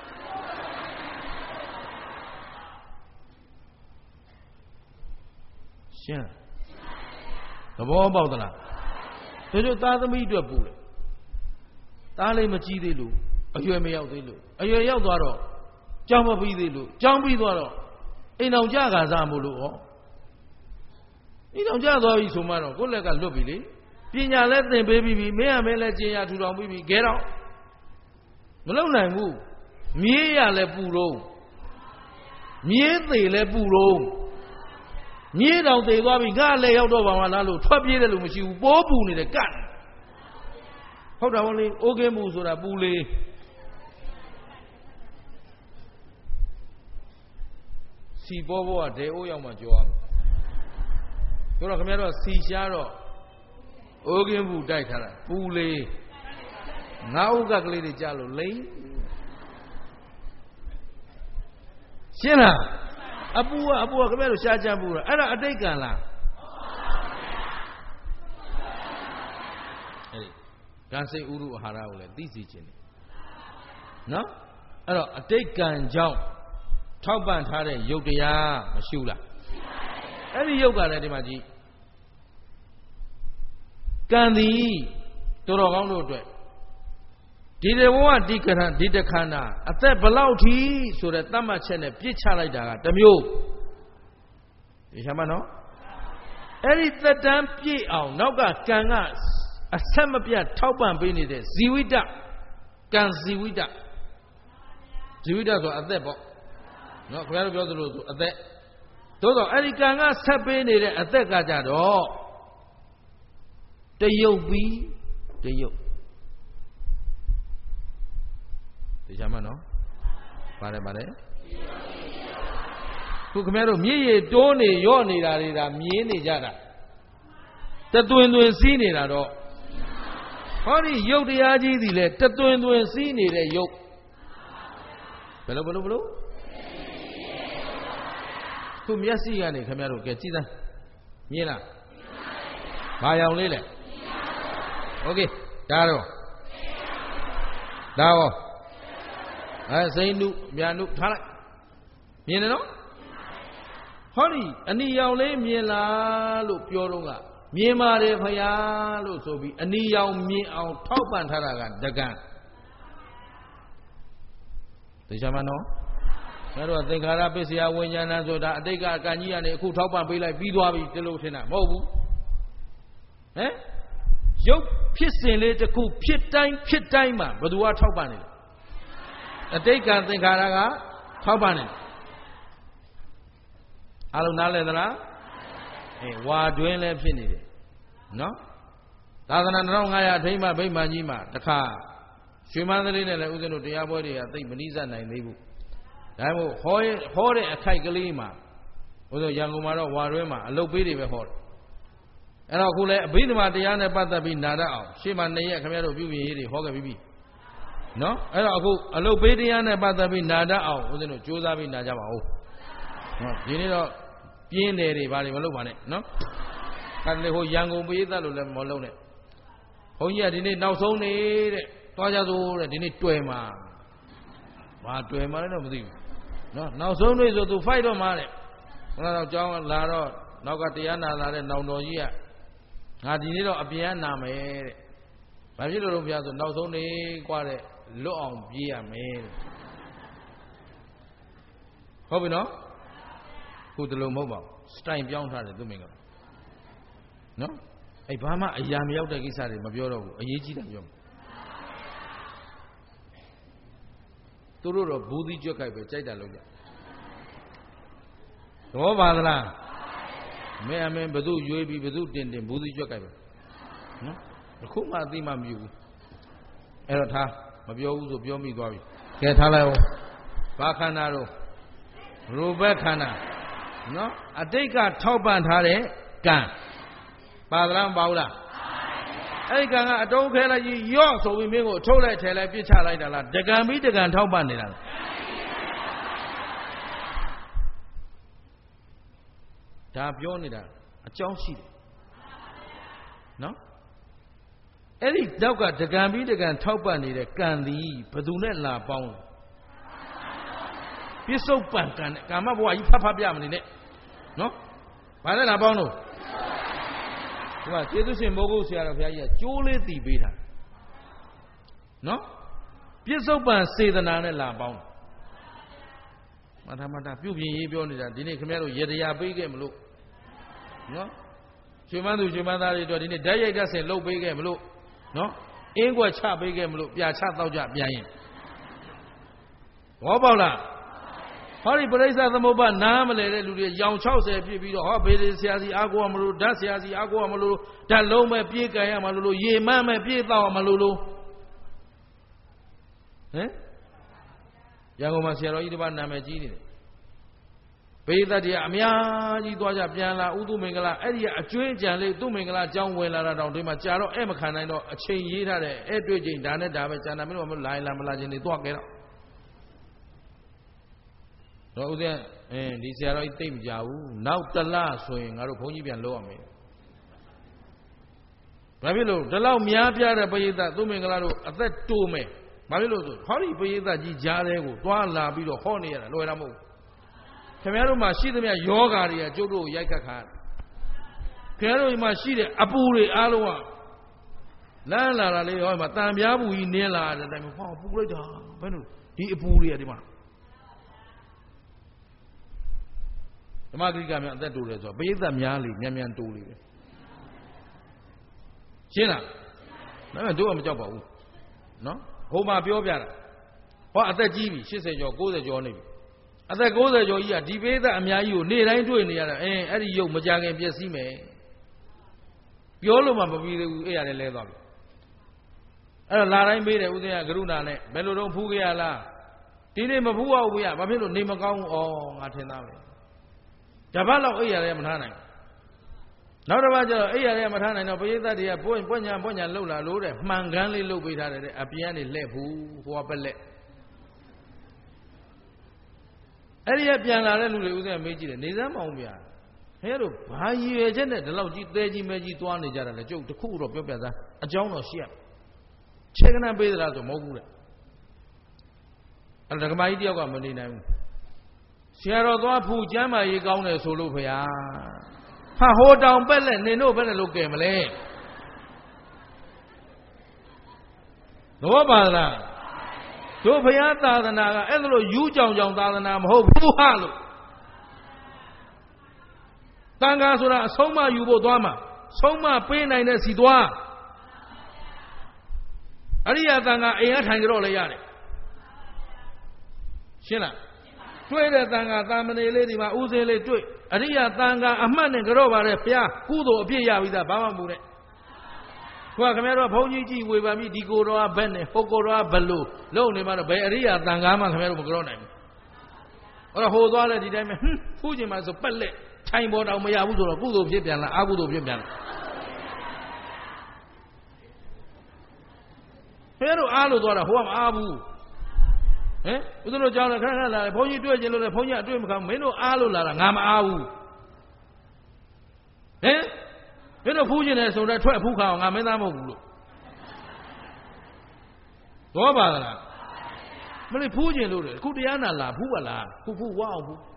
ရှင်းသဘောပေါက်သလားတို့တို့သားသမီးအတွက်ပူတယ်သားလေးမကြီးသေးလို့အရွယ်မရောက်သေးလို့အရွယ်ရောက်သွားတော့ကြောင်းမပြီးသေးလို့ကြောင်းပြီးသွားတော့အိမ်အောင်ကြကာစားမို့လို့ဟောအိမ်အောင်ကြသွားပြီဆိုမှတော့ကိုယ့်လက်ကလွတ်ပြီလေပညာလည်းသင်ပေးပြီးပြီမင်းရမင်းလည်းကျင်ရထူထောင်ပြီးပြီခဲတော့မလုံနိုင်ဘူးမြေးရလည်းပူတော့မြေးသေးလည်းပူတော့မြေးတောင်သေးသွားပြီငါလည်းရောက်တော့ပါမလားလို့ထွက်ပြေးတယ်လို့မရှိဘူးပိုးပူနေတယ်ကတ်ဟုတ်တာဟုတ်လေအိုးကင်းမှုဆိုတာပူလေစီပေါ်ဘောကဒဲအိုးရောက်မှကြောရမယ်ဆိုတော့ခင်ဗျားတို့စီရှားတော့အိုးကင်းမှုတိုက်ထားတာပူလေငါးဥကကလေးတွေကြလို့လိမ့်ရှင်းလားအပူကအပူကခင်ဗျားတို့ရှားကြမ်းပူတာအဲ့ဒါအတိတ်ကံလားအဲ့ဒီကံစိတ်ဥရုအာဟာရကိုလည်းသိစီခြင်းတယ်နော်အဲ့တော့အတိတ်ကံကြောင့်ထောက်ပံ့ထားတဲ့ယုတ်တရားမရှုလားအဲ့ဒီယုတ်ကလည်းဒီမှာကြည့်ကံသည်တော်တော်ကောင်းတို့အတွက်ဒီတေဘဝဒီကရဏဒီတခန္ဓာအသက်ဘလောက်ထိဆိုတဲ့သတ်မှတ်ချက်နဲ့ပြစ်ချလိုက်တာကတစ်မျိုးဒီချမ်းမနော်အဲ့ဒီသက်တမ်းပြည့်အောင်နောက်ကကံကအဆက်မပြတ်ထောက်ပံ့ပေးနေတဲ့ဇီဝိတကံဇီဝိတဇီဝိတဆိုအသက်ပေါ့နော်ခင်ဗျားတို့ပြောသလိုဆိုအသက်သို့တော့အဲ့ဒီကံကဆက်ပေးနေတဲ့အသက်ကကြတော့တရုပ်ပြီးတရုပ်ဒီချမ်းမနော်ပါတယ်ပါတယ်ခုခင်ဗျားတို့မြည်ရတိုးနေရော့နေတာတွေဒါမြင်းနေကြတာတသွင်သွင်စီးနေတာတော့ဟောဒီရုပ်တရားကြီးသည်လဲတသွင်သွင်စီးနေတဲ့ရုပ်ဘယ်လိုဘယ်လိုဘယ်လိုခုမျက်စိကနေခင်ဗျားတို့ကဲကြည့်စမ်းမြင်လားဘာရောင်လေးလဲโอเคဒါတော့ဒါရောအဲစိန်နုမြာနုထားလိုက်မြင်တယ်နော် Hori, ani yao le miela lu pure nga. Miema de faya lu sobi. Ani yao mi ao top and taragan dagan. The Shamano? Nero think Harapisia when Yanazo that they got Kanya and a cool top and be like Bidwabi Telutina. Mobu. Eh? Yo pissing later cool pit time, pit time, but do what top on it. A day can't think Haraga, top on it. Alunala, a war doing left in it. No? That's an wrong I take my baby Majima, the car. She mother in a Udano Diabodi, I think Beniza and Nibu. I will hold it a Kaikalima. Although Yangumaro, Warema, a low biddy before. And I'll call it Bidma Diana Pata be Nada out. She man Naya Camero Bibi, Hoga Bibi. No? And I'll go a low biddy and a Pata be Nada out, within a Josabi Najama. You need a Pien de Valley Malone, no? And the whole young Bida Malone. Oh, yeah, they need now so need Toyazo, they need Tuema. What Tuema, no, now so need to fight on money. Now, John Laro, Nogatiana, no, no, yeah. I did not appear Name. But you don't have to know so need quite a long year, man. Hope you know? Who the low mobile? Stein beyond her doing it. No? A Bama, a yam out the Gisari, Mabioro, a Yiji. Turu of Budi Jokai, Chida Loga. Oh, Badala. May I remember do you be Badu in Budi Jokai? No? The Kuma Dimam you. Erota, Mabio, Biomi Gori. Get hello. Bacanaro. Rubecana. No, I take a top and hare can. Padram Baula. I can I don't care like you, so we may go to let tell a picture like that. The can be the gun top and it. Tapionida, a chonsi. No? Any dog got the can be the gun top and it can the Padunet la bound. Be so punk and come up why you papa in it. No? Why then about no? What you do in Bogus here of here, Julie the beta. No? Be so punk say the Nana la bound. Matamata, you be beyond that, didn't come out yet a big game look. No? Chimadu Chimada, you didn't die, just a low big game look. No? Ain't what chap big game look, yeah, chat out behind. What about that? Hori Pereza the Moba Namale, young Charles, if you be the Hobbit, Siazi, Agua Malu, Dasiazi, Agua Malu, Daloma, Pica, Malulu, Ye Mama, Pieta, Malulu. Eh? Yangoma Sierra, you want Namaji. Peda di Amia, you do a piana, Udu Mingala, Eddie, a train, Two Mingala, John Wella, down to Macharo, Emacana, a chain year, Edwin, Dana, David, and a minimum line, Lamalajin, the dog. No, then, and this are I think Jau, now the last swing, I will be low me. Babilo, the law Miapia, the Payeta, Dumingalo, at that two me. Babilo, Holly Payeta, Jare, Tuala, Bido, Honey, and Loyamo. Camero Mashida, Yoga, Jodo, Yakaka. Caro Mashida, Apuri, Aloa. Lala, Leo, Matam Yabu, Nela, and I'm a Purita, he Apuri at the man. The Magriga that do it, but if them Yali, Yamian Tuli. China, never do a job. No? Homa Biobia. Or at that G V, she said, you'll go to your name. As I go to your ear, debate that Amiayu, need I do in the other, eh, Eddie Yo, Majang and Piasime. Yolo be the air and leather. And Lara made it with the Agruna, Melodon Pugiala. Dine Mabua, we are, Babylon, Nemagon or Atenami. Jabalo Ayam Hana. Now about Ayam Hana, no, but that they are point, Ponya, Ponya, Lola, Lure, Manganli Lubita, a piano lepu, who are Pellet. Elia Piana Lulu with a major, Nizamomia. Hello, why you agent, the logic, Deji Meji to one the joke, the cool of your brother, a John or Shia. Check and I bathe out of Mogula. And the idea of money now. ဆရာတော်သွားဖူကျမ်းမာရေးကောင်းတယ်ဆိုလို့ဖေဟာဟာဟိုတောင်ပက်လက်နင်တို့ဘယ်နဲ့လို့ကဲမလဲသဘောပါလားတို့ဘုရားသာသနာကအဲ့လိုယူးကြောင်ကြောင်သာသနာမဟုတ်ဘူးဟာလို့တန်ခါဆိုတာအဆုံးမယူဖို့သွားမှာဆုံးမပေးနိုင်တဲ့စီသွားအရိယာတန်ခါအိမ်ကထိုင်ကြတော့လည်းရတယ်ရှင်းလားတွေ့တဲ့တန်ခါတာမဏေလေးဒီမှာဥစဉ်လေးတွေ့အရိယာတန်ခါအမှတ်နဲ့ကြတော့ပါတဲ့ဘုရားကုသိုလ်အပြည့်ရပြီသားဘာမှမဘူးတဲ့ဘုရားခင်ဗျားတို့ဘုန်းကြီးကြည့်ဝေဖန်ပြီးဒီကိုယ်တော်ကဘက်နဲ့ဟိုကိုယ်တော်ကဘလို့လုံနေမှာတော့ဘယ်အရိယာတန်ခါမှခင်ဗျားတို့မကြောနိုင်ဘူးအဲ့တော့ဟိုသွားလဲဒီတိုင်းပဲဟွန်းဖူးကျင်မှာဆိုပက်လက်ထိုင်ပေါ်တောင်မရဘူးဆိုတော့ကုသိုလ်ဖြစ်ပြန်လားအကုသိုလ်ဖြစ်ပြန်လားဘယ်လိုအားလို့သွားတာဟိုကမအားဘူးဟမ်ဦးဇင်းတို့ကြောင်းလည်းခဏခဏလာတယ်ဘုန်းကြီးတွေ့ကြလို့လည်းဘုန်းကြီးအတွေ့မခံမင်းတို့အားလို့လာတာငါမအားဘူးဟမ်မင်းတို့ဖူးကျင်တယ်ဆိုတော့ထွက်ဖူးခါအောင်ငါမင်းသားမဟုတ်ဘူးလို့တော့ပါလားမလေးဖူးကျင်လို့တယ်အခုတရားနာလာဖူးပါလားဖူးဖူးဝအောင်ဖူး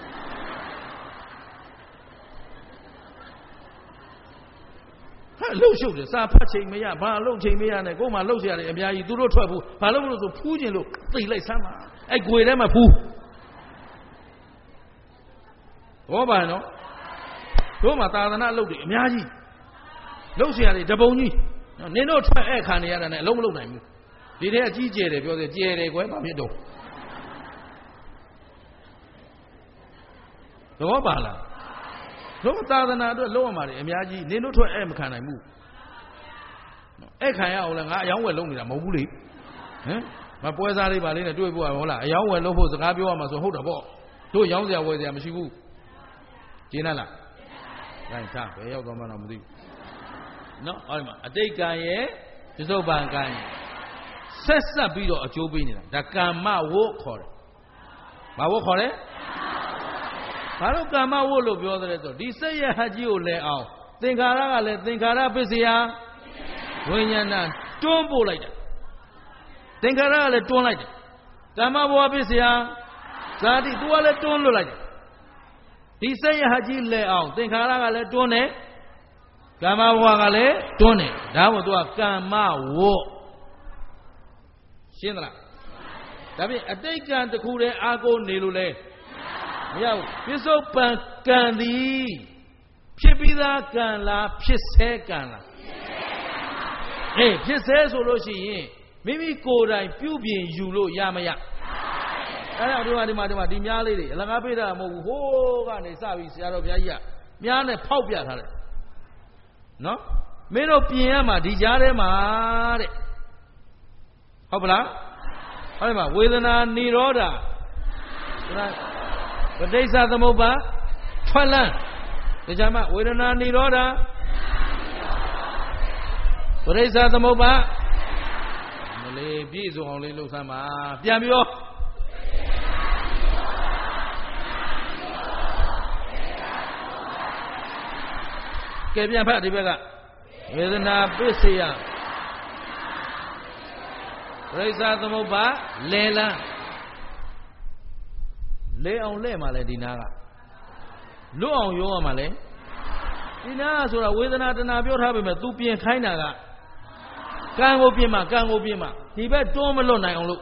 ဟာလှုပ်ရှုပ်တယ်စာဖတ်ချိန်မရဘာလှုပ်ချိန်မရနဲ့ကိုယ်မှလှုပ်เสียရတယ်အများကြီးသူတို့ထွက်ဘူးဘာလို့လို့ဆိုဖူးကျင်လို့သိလိုက်ဆမ်းပါအဲ့ဂွေထဲမှာဖူးဘောပါနော်တို့မှာသာသနာလှုပ်တယ်အများကြီးလှုပ်เสียရတယ်တပုံကြီးနင်တို့ထွက်အဲ့ခံနေရတာနဲ့အလုံးမလှုပ်နိုင်ဘူးဒီထဲအကြီးကျယ်တယ်ပြောသေးကျယ်တယ်ကွယ်ဘာဖြစ်တော့သဘောပါလားတို့သာသနာအတွက်လုံးဝပါတယ်အများကြီးနင်တို့ထွက်အဲ့မခံနိုင်ဘူးအဲ့ခံရအောင်လဲငါအယောင်းဝယ်လုံးနေတာမဟုတ်ဘူးလေဟမ်မပွဲစားလေးပါလေးနဲ့တွေ့ဖို့ဟုတ်လားအယောင်းဝယ်လုံးဖို့စကားပြောရမှာဆိုဟုတ်တယ်ပေါ့တို့ရောင်းစရာဝယ်စရာမရှိဘူးကျင်းလားလားဒါစားဘယ်ရောက်သွားမှတော့မသိဘူးနော်အဲ့မှာအတိတ်ကံရဲ့ပြစ္ဆုတ်ပံကံရဲ့ဆက်ဆက်ပြီးတော့အကျိုးပေးနေတာဒါကမ္မဝုခေါ်တယ်ဘာဝုခေါ်လဲဘာလို့ကမ္မဝုလို့ပြောတယ်ဆိုဒီစိတ်ရဟတ်ကြီးကိုလဲအောင်သင်္ခါရကလည်းသင်္ခါရပစ္စယဝိညာဏတွန်းပို့လိုက်တာသင်္ခါရကလည်းတွန်းလိုက်တယ်ကမ္မဘဝပစ္စယဇာတိ तू ကလည်းတွန်းလွတ်လိုက်တယ်ဒီစိတ်ရဟတ်ကြီးလဲအောင်သင်္ခါရကလည်းတွန်းတယ်ကမ္မဘဝကလည်းတွန်းတယ်ဒါမို့ तू ကကမ္မဝုရှင်းသလားဒါဖြင့်အတိတ်ကံတစ်ခုတည်းအာကိုနေလို့လဲမရဘူးပြစ္ဆုတ်ပံကံသည်ဖြစ်ပြီးသားကံလားဖြစ်ဆဲကံလားအေးဖြစ်ဆဲဆိုလို့ရှိရင်မိမိကိုယ်တိုင်ပြုပြင်ယူလို့ရမရအဲ့ဒါဒီမှာဒီမှာဒီမှာဒီများလေးတွေအလကားပေးတာမဟုတ်ဘူးဟိုးကနေစပြီးဆရာတော်ဘုရားကြီးကမြားနဲ့ဖောက်ပြထားတယ်နော်မင်းတို့ပြင်ရမှာဒီကြားထဲမှာတဲ့ဟုတ်ပလားအဲ့ဒီမှာဝေဒနာនិရောဓပဋိစ္စသမုပ္ပါထွက်လန်းဒါကြမှာဝေဒနာនិရောဓပဋိစ္စသမုပ္ပါမလေးပြည့်စုံအောင်လေးလှုပ်ဆမ်းပါပြန်ပြောကဲပြန်ဖတ်ဒီဘက်ကဝေဒနာပစ္စယပရိစ္ဆာသမုပ္ပါလဲလန်းလဲအောင်လဲမှာလဲဒီနာကလွတ်အောင်ရောရမှာလဲဒီနာကဆိုတာဝေဒနာတဏှာပြောထားပေမဲ့ तू ပြင်ခိုင်းတာကကံကိုပြင်မှာကံကိုပြင်မှာဒီဘက်တွန်းမလွတ်နိုင်အောင်လို့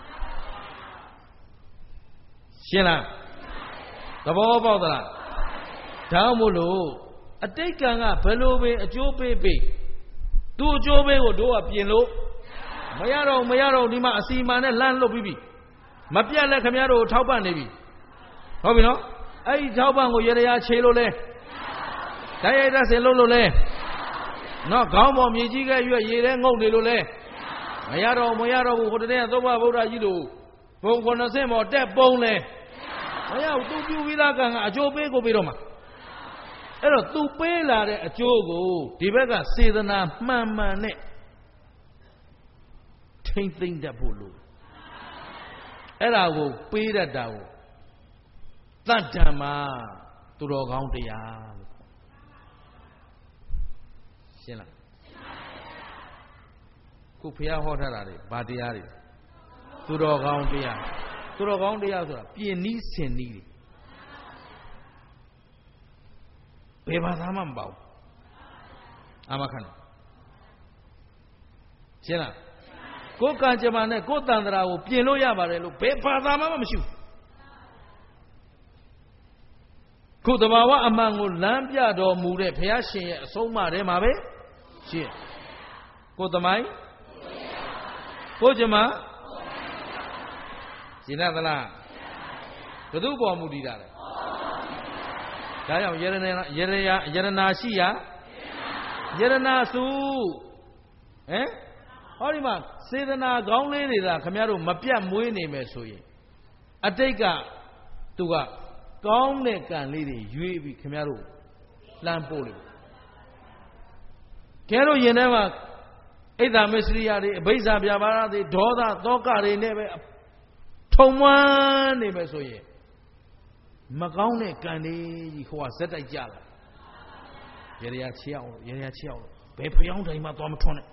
ရှင်းလားသဘောပေါက်သလားဒါမှမဟုတ်လို့အတိတ်ကံကဘယ်လိုပဲအကျိုးပေးပေးသူ့အကျိုးပေးကိုတို့ကပြင်လို့မရတော့မရတော့ဒီမှာအစီအမံနဲ့လှမ်းလွတ်ပြီးပြီမပြတ်လက်ခမရတို့ထောက်ပံ့နေပြီဟုတ်ပြီနော်အဲ့ဒီထောက်ပံ့ကိုရရခြေလို့လဲဓာတ်ရိုက်ဓာတ်စင်လို့လို့လဲနော်ခေါင်းပေါ်မြေကြီးကရွက်ရေထဲငုံနေလို့လဲမရတော့မရတော့ဘူးဟိုတည်းကသောဘဗုဒ္ဓကြီးတို့ဘုံခုနှစ်ဆင့်ပေါ်တက်ပုံလဲမရဘူးသူပြူပြီးသားကံကအကျိုးပေးကိုပြီးတော့မှာအဲ့တော့သူပေးလာတဲ့အကျိုးကိုဒီဘက်ကစေတနာမှန်မှန်နဲ့ထိမ့်သိမ့်တတ်ဖို့လို့အဲ့ဒါကိုပေးတတ်တာကိုသတ္တံမှာသူတော်ကောင်းတရားလို့ရှင်းလားခုဘုရားဟောထားတာတွေဘာတရားတွေသူတော်ကောင်းတရားသူတော်ကောင်းတရားဆိုတာပြင်နီးစင်နီးတွေဘယ်ဘာသာမှမပေါ့အာမခံတယ်ရှင်းလားကိုယ်ကံကြမ္မာနဲ့ကိုယ်တန်ត្រာကိုပြင်လို့ရပါတယ်လို့ဘယ်ဘာသာမှမရှိဘူးခုတဘာဝအမှန်ကိုလမ်းပြတော်မူတဲ့ဘုရားရှင်ရဲ့အဆုံးအမထဲမှာပဲရှင်းကိုယ်သမိုင်းကိုယ်ကြမ္မာရှင်းသလားဘယ်သူပေါ်မူတည်တာလဲဒါကြောင့်ယရဏယရယယရနာရှိရာယရနာစုဟမ်ဟောဒီမှာစေတနာကောင်းလေးတွေသာခင်ဗျားတို့မပြတ်မွေးနေမယ်ဆိုရင်အတိတ်ကသူကကောင်းတဲ့ကံလေးတွေရွေးပြီးခင်ဗျားတို့လှမ်းပို့လို့ကဲတော့ယင်ထဲမှာအိဒါမစ္စရိယတွေအဘိဇ္ဇာပြပါရတွေဒေါသသောကတွေနဲ့ပဲထုံမွမ်းနေမယ်ဆိုရင်မကောင်းတဲ့ကံတွေကြီးဟိုကဇက်တိုက်ကြလာရေရချီအောင်ရေရချီအောင်ဘယ်ဖျောင်းတိုင်မှသွားမထွန်းနဲ့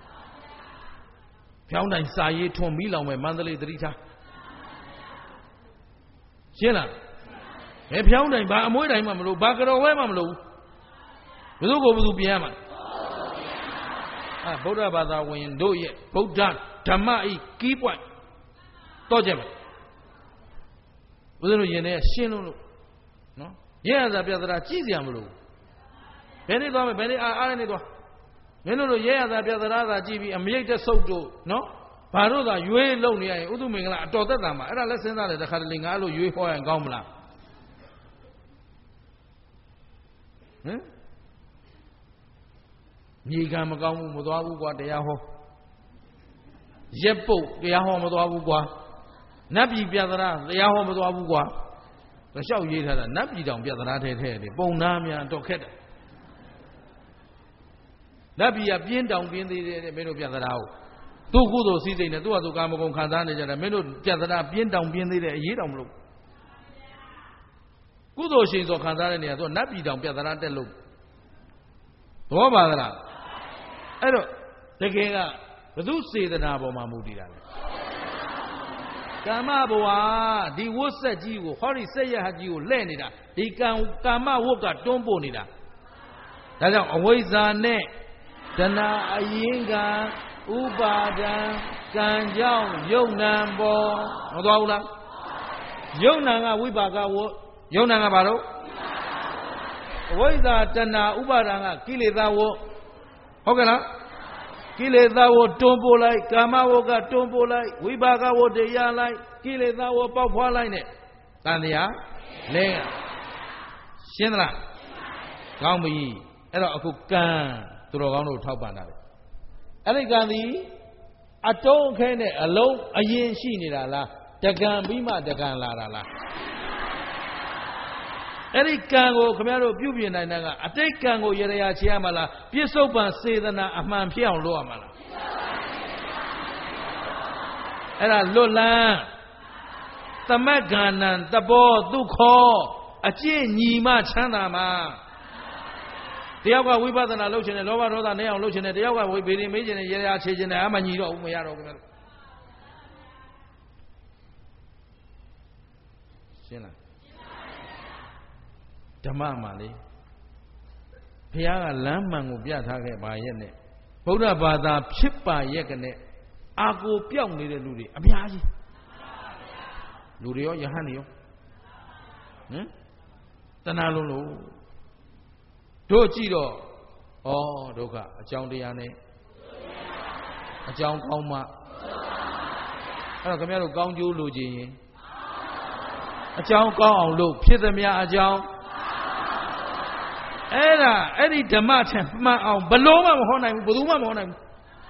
ဖျောင်းတိုင်စာရေးထွန်းပြီးလောင်မဲ့မန္တလေးသတိထားရှင်းလားဘယ်ဖျောင်းတိုင်ဘာအမွှေးတိုင်မှမလို့ဘာကြော်ဝဲမှမလို့ဘယ်သူကိုဘယ်သူပြင်ရမှာအဲဗုဒ္ဓဘာသာဝင်တို့ရဲ့ဗုဒ္ဓဓမ္မဤ key point တော့ကြမယ်ဘုရားတို့ယင်နေရှင်းလို့လို့နော်ရရသာပြသရာကြည့်စရာမလိုဘယ်နေ့သွားမယ်ဘယ်နေ့အားအားနေသွားမင်းတို့တို့ရရသာပြသရာသာကြည့်ပြီးအမြိတ်တဲ့ဆုပ်တို့နော်ဘာတို့သာရွေးလုံနေရရင်ဥဒုမင်္ဂလာအတော်သက်သာမှာအဲ့ဒါလက်စဉ်းစားတယ်တခါတလေငါအဲ့လိုရွေးဟောရင်ကောင်းမလားဟမ်မြေကံမကောင်းဘူးမသွားဘူးကွာတရားဟောရက်ပုတ်တရားဟောမသွားဘူးကွာနတ်ပြည်ပြသရာတရားဟောမသွားဘူးကွာလျှောက်ရေးထားတာနတ်ပြည်တောင်ပြသရာထဲထဲတယ်ပုံနာများတော့ခက်တယ်နတ်ပြည်ကပြင်းတောင်ပြင်းသေးတယ်မင်းတို့ပြသရာကိုသူ့ကုသိုလ်စည်းစိမ်နဲ့သူ့ဟာသူကာမဂုဏ်ခံစားနေကြတယ်မင်းတို့ပြသရာပြင်းတောင်ပြင်းသေးတယ်အရေးတောင်မလို့ကုသိုလ်ရှင်ဆိုခံစားတဲ့နေရာသူကနတ်ပြည်တောင်ပြသရာတက်လို့သဘောပါသလားအဲ့တော့တကယ်ကဘု து စေတနာပေါ်မှာမူတည်တာလေကာမဘဝဒီဝတ်ဆက်ကြီးကိုဟောဒီဆက်ရဟကြီးကိုလဲ့နေတာဒီကံကာမဝတ်ကတွန်းပို့နေတာဒါကြောင့်အဝိဇ္ဇာနဲ့တဏှာအရင်ကဥပါဒံကံကြောင့်ယုံနံပေါ်မသွားဘူးလားယုံနံကဝိပါကဝတ်ယုံနံကဘာလို့အဝိဇ္ဇာတဏှာဥပါဒံကကိလေသာဝတ်ဟုတ်ကဲ့လားကိလေသာဝတွန်းပို့လိုက်ကာမဝကတွန်းပို့လိုက်ဝိပါကဝတရားလိုက်ကိလေသာဝပေါက်ဖွာလိုက်နဲ့တန်တရားလဲရှင်းသလားကောင်းပြီအဲ့တော့အခုကံသူတော်ကောင်းတို့ထောက်ပံ့တာလေအဲ့ဒီကံသည်အတုံးအခဲနဲ့အလုံးအရင်ရှိနေတာလားတကံပြီးမှတကံလာတာလားအဲ့ဒီကံကိုခင်ဗျားတို့ပြုပြင်နိုင်တဲ့ကအတိတ်ကံကိုရရချေရမှာလားပြစ္ဆုတ်ပံစေတနာအမှန်ဖြစ်အောင်လုပ်ရမှာလားအဲ့ဒါလွတ်လန်းသမဂ္ဂဏံတဘောဒုက္ခောအကျင့်ညီမှချမ်းသာမှာတယောက်ကဝိပဿနာလုပ်ချင်တယ်လောဘဒေါသနဲ့အောင်လုပ်ချင်တယ်တယောက်ကဝိဗေဒင်မေးချင်တယ်ရရချေချင်တယ်အမှညီတော့ဘူးမရတော့ဘူးခင်ဗျားတို့ရှင်းလားဓမ္မမှာလေဘုရားကလမ်းမှန်ကိုပြထားခဲ့ပါရဲ့နဲ့ဗုဒ္ဓဘာသာဖြစ်ပါရဲ့ကနဲ့အာကိုပြောက်နေတဲ့လူတွေအများကြီးလူတွေရောယဟန်တွေရောဟမ်တဏှာလုံးလို့တို့ကြည့်တော့ဩဒုက္ခအကြောင်းတရားနဲ့အကြောင်းကောင်းမှအဲ့တော့ခင်ဗျားတို့ကောင်းကျိုးလိုချင်ရင်အကြောင်းကောင်းအောင်လုပ်ဖြစ်သမျှအကြောင်းအဲ့ဒါအဲ့ဒီဓမ္မထံမှန်အောင်ဘလို့မှမဟောနိုင်ဘူးဘယ်သူမှမဟောနိုင်ဘူး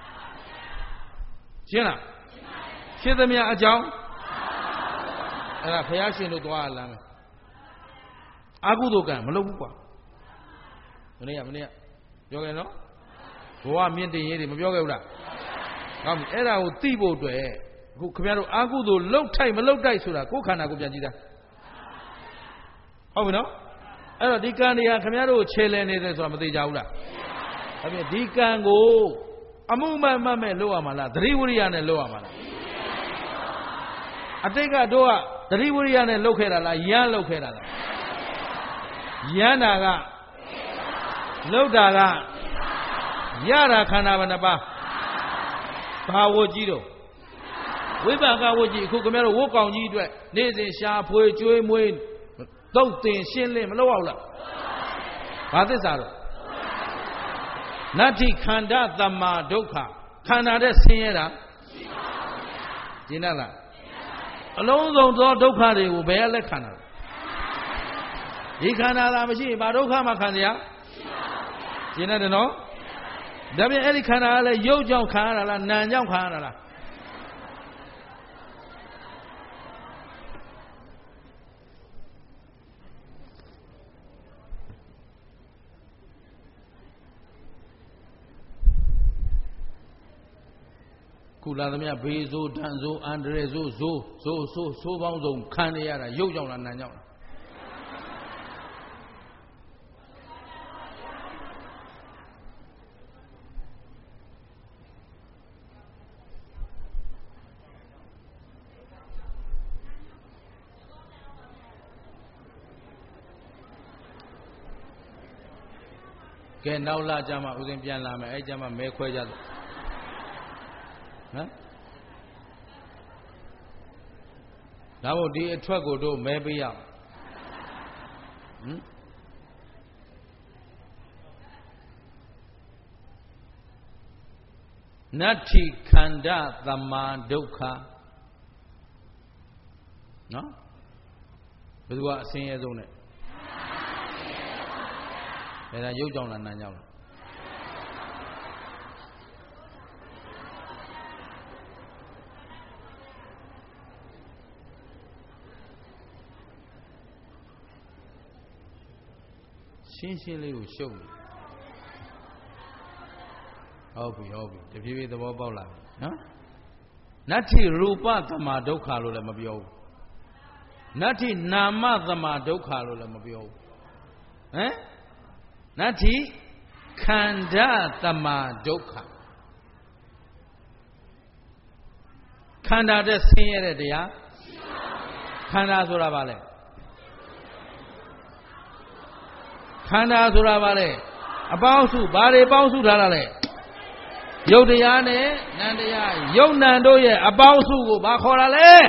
ရှင်းလားဖြစ်သမျှအကြောင်းအဲ့ဒါဘုရားရှင်တို့သွားလာမယ်အာဟုတုကံမလုပ်ဘူးကွာမနေ့ကမနေ့ကပြောခဲ့နော်ဘဝမြင့်တင်ရေးတွေမပြောခဲ့ဘူးလားကောင်းပြီအဲ့ဒါကိုသိဖို့အတွက်အခုခင်ဗျားတို့အာဟုတုလှုပ်ထိုက်မလှုပ်တိုက်ဆိုတာကိုယ်ခန္ဓာကိုပြန်ကြည့်တာဟုတ်ပြီနော်အဲ့တော့ဒီကံတွေဟာခင်ဗျားတို့ခြေလည်နေတယ်ဆိုတာမသိကြဘူးလားဟုတ်ပြီဒီကံကိုအမှုမှန်မှန်မဲ့လုပ်ရမှာလားသတိဝိရိယနဲ့လုပ်ရမှာလားအတိတ်ကတော့သတိဝိရိယနဲ့လှုပ်ခဲ့တာလားယမ်းလှုပ်ခဲ့တာလားယမ်းတာကလှုပ်တာကရတာခန္ဓာဘယ်နှပါးဘာဝကြီးတော့ဝိပါကဝကြီးအခုခင်ဗျားတို့ဝတ်ကောင်ကြီးအတွက်နေ့စဉ်ရှာဖွေကျွေးမွေးသုတ်တင်ရှင်းလင်းမလုပ်အောင်လားဘာသစ္စာတော့နတ္ထိခန္ဓာသမ္မာဒုက္ခခန္ဓာတဲ့ဆင်းရဲတာရှင်းလားအလုံးစုံသောဒုက္ခတွေကိုဘယ်ကလက်ခံတာဒီခန္ဓာသာမရှိရင်ဘာဒုက္ခမှခံရရှင်းတယ်နော်ဒါပြင်အဲ့ဒီခန္ဓာကလည်းရုပ်ကြောင့်ခံရတာလားနာမ်ကြောင့်ခံရတာလားခုလာသမျှဘေးဆိုးဒဏ်ဆိုးအန္တရာယ်ဆိုးဆိုးဆိုးဆိုးဆိုးပေါင်းစုံခံရရတာရုပ်ကြောင့်လားနာမ်ကြောင့်လားကဲနောက်လာကြမှာဥစဉ်ပြန်လာမယ်အဲ့ကြမှာမဲခွဲကြတယ်နော်ဒါမို့ဒီအထွက်ကိုတို့မဲပေးရအောင်ဟမ်နတ္ထိခန္ဓာသမ္မာဒုက္ခနော်ဘယ်သူကအဆင်းရဲဆုံးနဲ့အဲ့ဒါရုပ်ကြောင့်လားနာမ်ကြောင့်လားရှင်းရှင်းလေးကိုရှုပ်နေဟုတ်ပြီဟုတ်ပြီတဖြည်းဖြည်းသဘောပေါက်လာပြီနော်နတ္ထိရူပသမ္မာဒုက္ခလို့လည်းမပြောဘူးနတ္ထိနာမသမ္မာဒုက္ခလို့လည်းမပြောဘူးဟမ်နတ္ထိခန္ဓာသမ္မာဒုက္ခခန္ဓာတဲ့ဆင်းရဲတဲ့တရားခန္ဓာဆိုတာဘာလဲခန္ဓာဆိုတာဘာလဲအပေါင်းစုဘာတွေပေါင်းစုထားတာလဲရုပ်တရားနဲ့နံတရားယုံနံတို့ရဲ့အပေါင်းစုကိုဘာခေါ်တာလဲ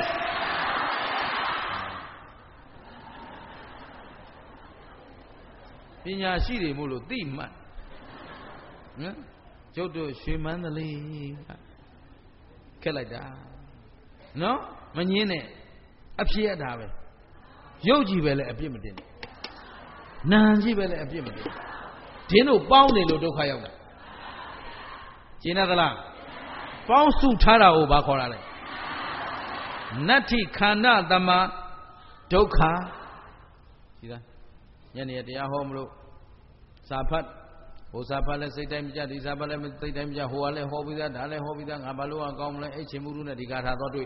ပညာရှိတွေမို့လို့သိမှတ်နော်ကျုပ်တို့ရွှေမန်းသလေးခက်လိုက်တာနော်မငင်းနဲ့အဖြစ်ရတာပဲရုပ်ကြည့်ပဲလဲအပြစ်မတင်နဲ့နာမ်ကြည့်ပဲလဲအပြစ်မတင်ဒင်းတို့ပေါင်းနေလို့ဒုက္ခရောက်တာကျင်းသလားပေါင်းစုထားတာကိုဘာခေါ်တာလဲနတ္ထိခန္ဓာသမ္မာဒုက္ခကြည်လားညနေတရားဟောမလို့စာဖတ်ဟိုစာဖတ်လဲစိတ်တိုင်းမကြဒီစာဖတ်လဲစိတ်တိုင်းမကြဟိုကလည်းဟောပြီးသားဒါလည်းဟောပြီးသားငါဘာလို့အကောင်းမလဲအဲ့ချင်းမှုလူနဲ့ဒီဂါထာတော့တွေ့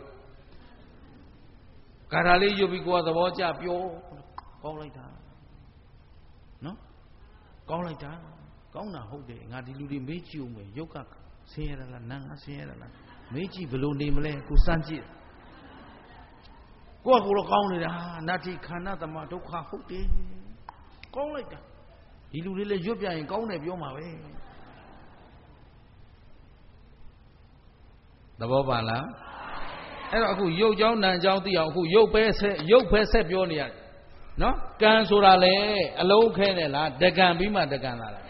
ဂါထာလေးယူပြီးကိုယ်ကသဘောကျပြောကောင်းလိုက်တာနော်ကောင်းလိုက်တာကောင်းတာဟုတ်တယ်ငါဒီလူတွေမေးကြည့်ဦးမယ်ရုပ်ကဆင်းရဲလားနာမ်ကဆင်းရဲလားမေးကြည့်ဘယ်လိုနေမလဲကိုစမ်းကြည့်ကိုကကိုတော့ကောင်းနေတာနတ္ထိခန္ဓာသမ္မာဒုက္ခဟုတ်တယ်ကောင်းလိုက်တာဒီလူတွေလည်းရွတ်ပြရင်ကောင်းတယ်ပြောမှာပဲသဘောပါလားအဲ့တော့အခုရုပ်ကြောင်းနာမ်ကြောင်းသိအောင်အခုရုပ်ပဲဆက်ရုပ်ပဲဆက်ပြောနေရတယ်နော်ကံဆိုတာလေအလုံးခဲနဲ့လားတကံပြီးမှတကံလာတာ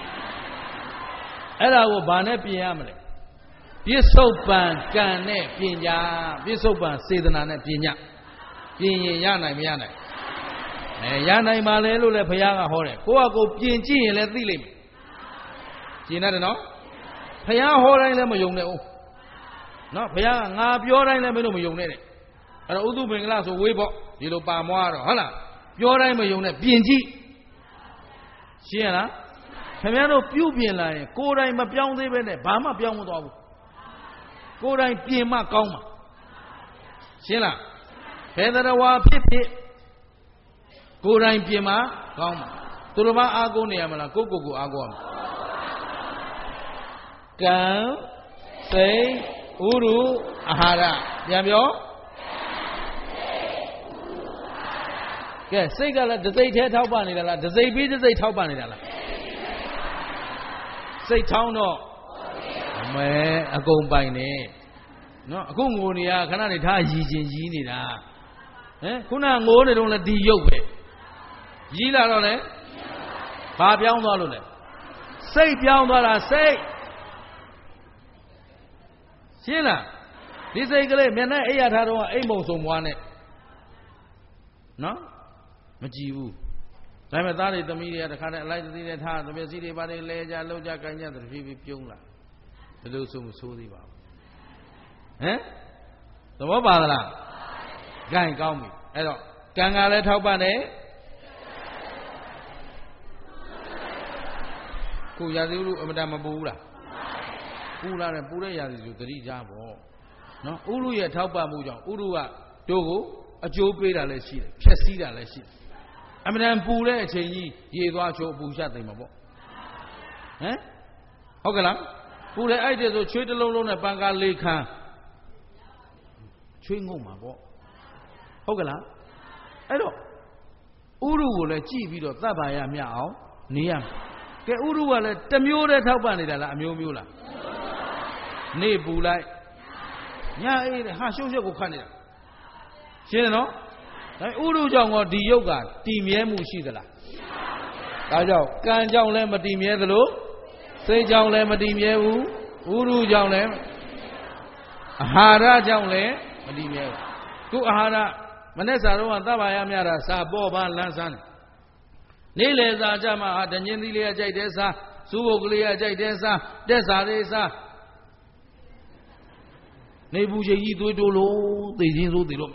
အဲ့ဒါကိုဘာနဲ့ပြင်ရမလဲပြစ္ဆုတ်ပံကံနဲ့ပညာပြစ္ဆုတ်ပံစေတနာနဲ့ပညာပြင်ရင်ရနိုင်မရနိုင်အဲရနိုင်ပါလေလို့လည်းဘုရားကဟောတယ်ကိုယ့်အကိုပြင်ကြည့်ရင်လည်းသိလိမ့်မယ်ကျင်တယ်နော်ဘုရားဟောတိုင်းလည်းမယုံနဲ့ဦးနော်ဘုရားကငါပြောတိုင်းလည်းမလို့မယုံနဲ့တဲ့အဲ့တော့ဥသုမင်္ဂလဆိုဝေးပေါ့ဒီလိုပါမွားတော့ဟုတ်လားပြောတိုင်းမယုံနဲ့ပြင်ကြည့်ရှင်းရလားခင်ဗျားတို့ပြုပြင်လာရင်ကိုယ်တိုင်မပြောင်းသေးပဲနဲ့ဘာမှပြောင်းမသွားဘူးကိုယ်တိုင်ပြင်မှကောင်းမှာရှင်းလားဘယ်တရားဝါဖြစ်ဖြစ်ကိုယ်တိုင်ပြင်မှကောင်းမှာသူတို့ဘာအားကိုးနေရမလားကိုယ့်ကိုယ်ကိုအားကိုးရမှာကံစိတ်ဥရုအာဟာရပြန်ပြောကဲစိတ်ကလည်းဒစိတ်ထဲထောက်ပံ့နေတာလားဒစိတ်ပြီးဒစိတ်ထောက်ပံ့နေတာလားစိတ်ထောင်းတော့အမဲအကုန်ပိုင်နေနော်အခုငိုနေရခဏနေထားရည်ချင်းရည်နေတာဟမ်ခုနငိုနေတော့လည်းဒီရုပ်ပဲရည်လာတော့လေဘာပြောင်းသွားလို့လဲစိတ်ပြောင်းသွားတာစိတ်ရှင်းလားဒီစိတ်ကလေးမျက်နှာအိပ်ရထားတော့အိမ်မုံစုံမွားနဲ့နော်မကြည့်ဘူးဒါပေမဲ့သားတွေသမီးတွေကတခါတည်းအလိုက်သတိနဲ့ထားသမီးစီတွေဘာတွေလဲကြလုံးကြကိုင်းကြတဖြည်းဖြည်းပြုံးလာဘယ်လိုဆိုမဆိုးသေးပါဘူးဟမ်သဘောပါသလားဂိုင်းကောင်းပြီအဲ့တော့ကံကလည်းထောက်ပံ့တယ်ခုရာသီဥတုအမတမပူဘူးလားပူလာတယ်ပူတဲ့ရာသီဆိုသတိကြပေါ့နော်ဥရုရဲ့ထောက်ပံ့မှုကြောင့်ဥရုကတို့ကိုအကျိုးပေးတာလည်းရှိတယ်ဖြည့်ဆည်းတာလည်းရှိတယ်အမတန်ပူတဲ့အချိန်ကြီးရေသွားချိုးပူရှသိမ့်မှာပေါ့ဟမ်ဟုတ်ကဲ့လားပူတဲ့အဲ့တဲ့ဆိုချွေးတစ်လုံးလုံးနဲ့ပန်းကားလေးခန်းချွေးငုံမှာပေါ့ဟုတ်ကဲ့လားအဲ့တော့ဥရုကိုလည်းကြည့်ပြီးတော့သဗ္ဗာယမြအောင်နေရမယ်ကဲဥရုကလည်းတစ်မျိုးတည်းထောက်ပံ့နေတာလားအမျိုးမျိုးလားနေပူလိုက်ညအေးတဲ့ဟာရှုပ်ရှုပ်ကိုခတ်နေတာရှင်းတယ်နော်ဒါဥရုကြောင့်ကောဒီယုတ်ကတည်မြဲမှုရှိသလားဒါကြောင့်ကံကြောင့်လည်းမတည်မြဲသလိုစိတ်ကြောင့်လည်းမတည်မြဲဘူးဥရုကြောင့်လည်းအာဟာရကြောင့်လည်းမတည်မြဲဘူးခုအာဟာရမနေ့စာတော့သဗ္ဗာယမြတာစာပေါ်ပါလန်းဆန်းနေ့လေစာကြမှာဟာတညင်းသီးလေးကကြိုက်တယ်စားစူးဘုတ်ကလေးကကြိုက်တယ်စားတက်စာလေးစားနေဘူးချိန်ကြီးသွေးတိုးလို့သိချင်းစိုးသိလို့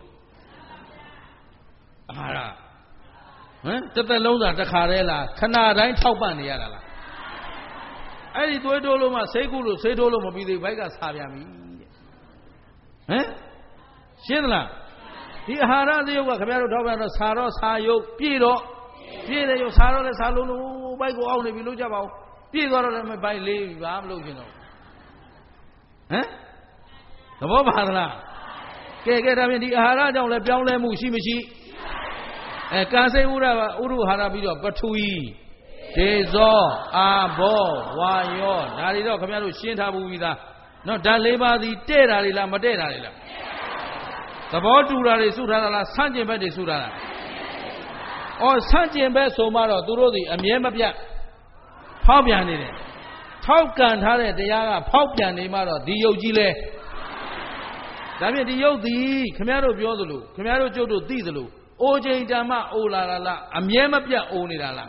အာဟာရဟမ်တစ်သက်လုံးစာတစ်ခါတည်းလားခဏတိုင်းထောက်ပံ့နေရတာလားအဲ့ဒီသွေးတိုးလို့မှစိတ်ကူးလို့စိတ်တိုးလို့မပြီးသေးဘိုက်ကဆာပြန်ပြီတဲ့ဟမ်ရှင်းသလားဒီအာဟာရသရုပ်ကခင်ဗျားတို့ထောက်ပံ့တော့ဆာတော့ဆာယုတ်ပြည့်တော့ပြည့်တယ်ယုတ်ဆာတော့လည်းဆာလုံးလို့ဘိုက်ကိုအောက်နေပြီလို့ကြပါဦးပြည့်သွားတော့လည်းမဘိုက်လေးပြီဘာမလုပ်ချင်တော့ဟမ်သဘောပါသလားကဲကဲဒါဖြင့်ဒီအာဟာရကြောင့်လည်းပြောင်းလဲမှုရှိမရှိအဲကံစိတ်ဥရပါဥရုဟာရပြီးတော့ပထဝီဒေဇောအာဘောဝါယောဒါတွေတော့ခင်ဗျားတို့ရှင်းထားဘူးပြီးသားနော်ဓာတ်လေးပါးစီတဲ့တာတွေလားမတဲ့တာတွေလားသဘောတူတာတွေစုထားတာလားဆန့်ကျင်ဘက်တွေစုထားတာအော်ဆန့်ကျင်ဘက်ဆိုမှတော့သူတို့ဒီအမြဲမပြတ်ဖောက်ပြန်နေတယ်ထောက်ကန်ထားတဲ့တရားကဖောက်ပြန်နေမှတော့ဒီယုတ်ကြီးလဲဒါဖြင့်ဒီယုတ်သည်ခင်ဗျားတို့ပြောသလိုခင်ဗျားတို့ကျုပ်တို့သိသလိုအိုချိန်တမ်းမှအိုလာတာလားအမြဲမပြတ်အိုနေတာလား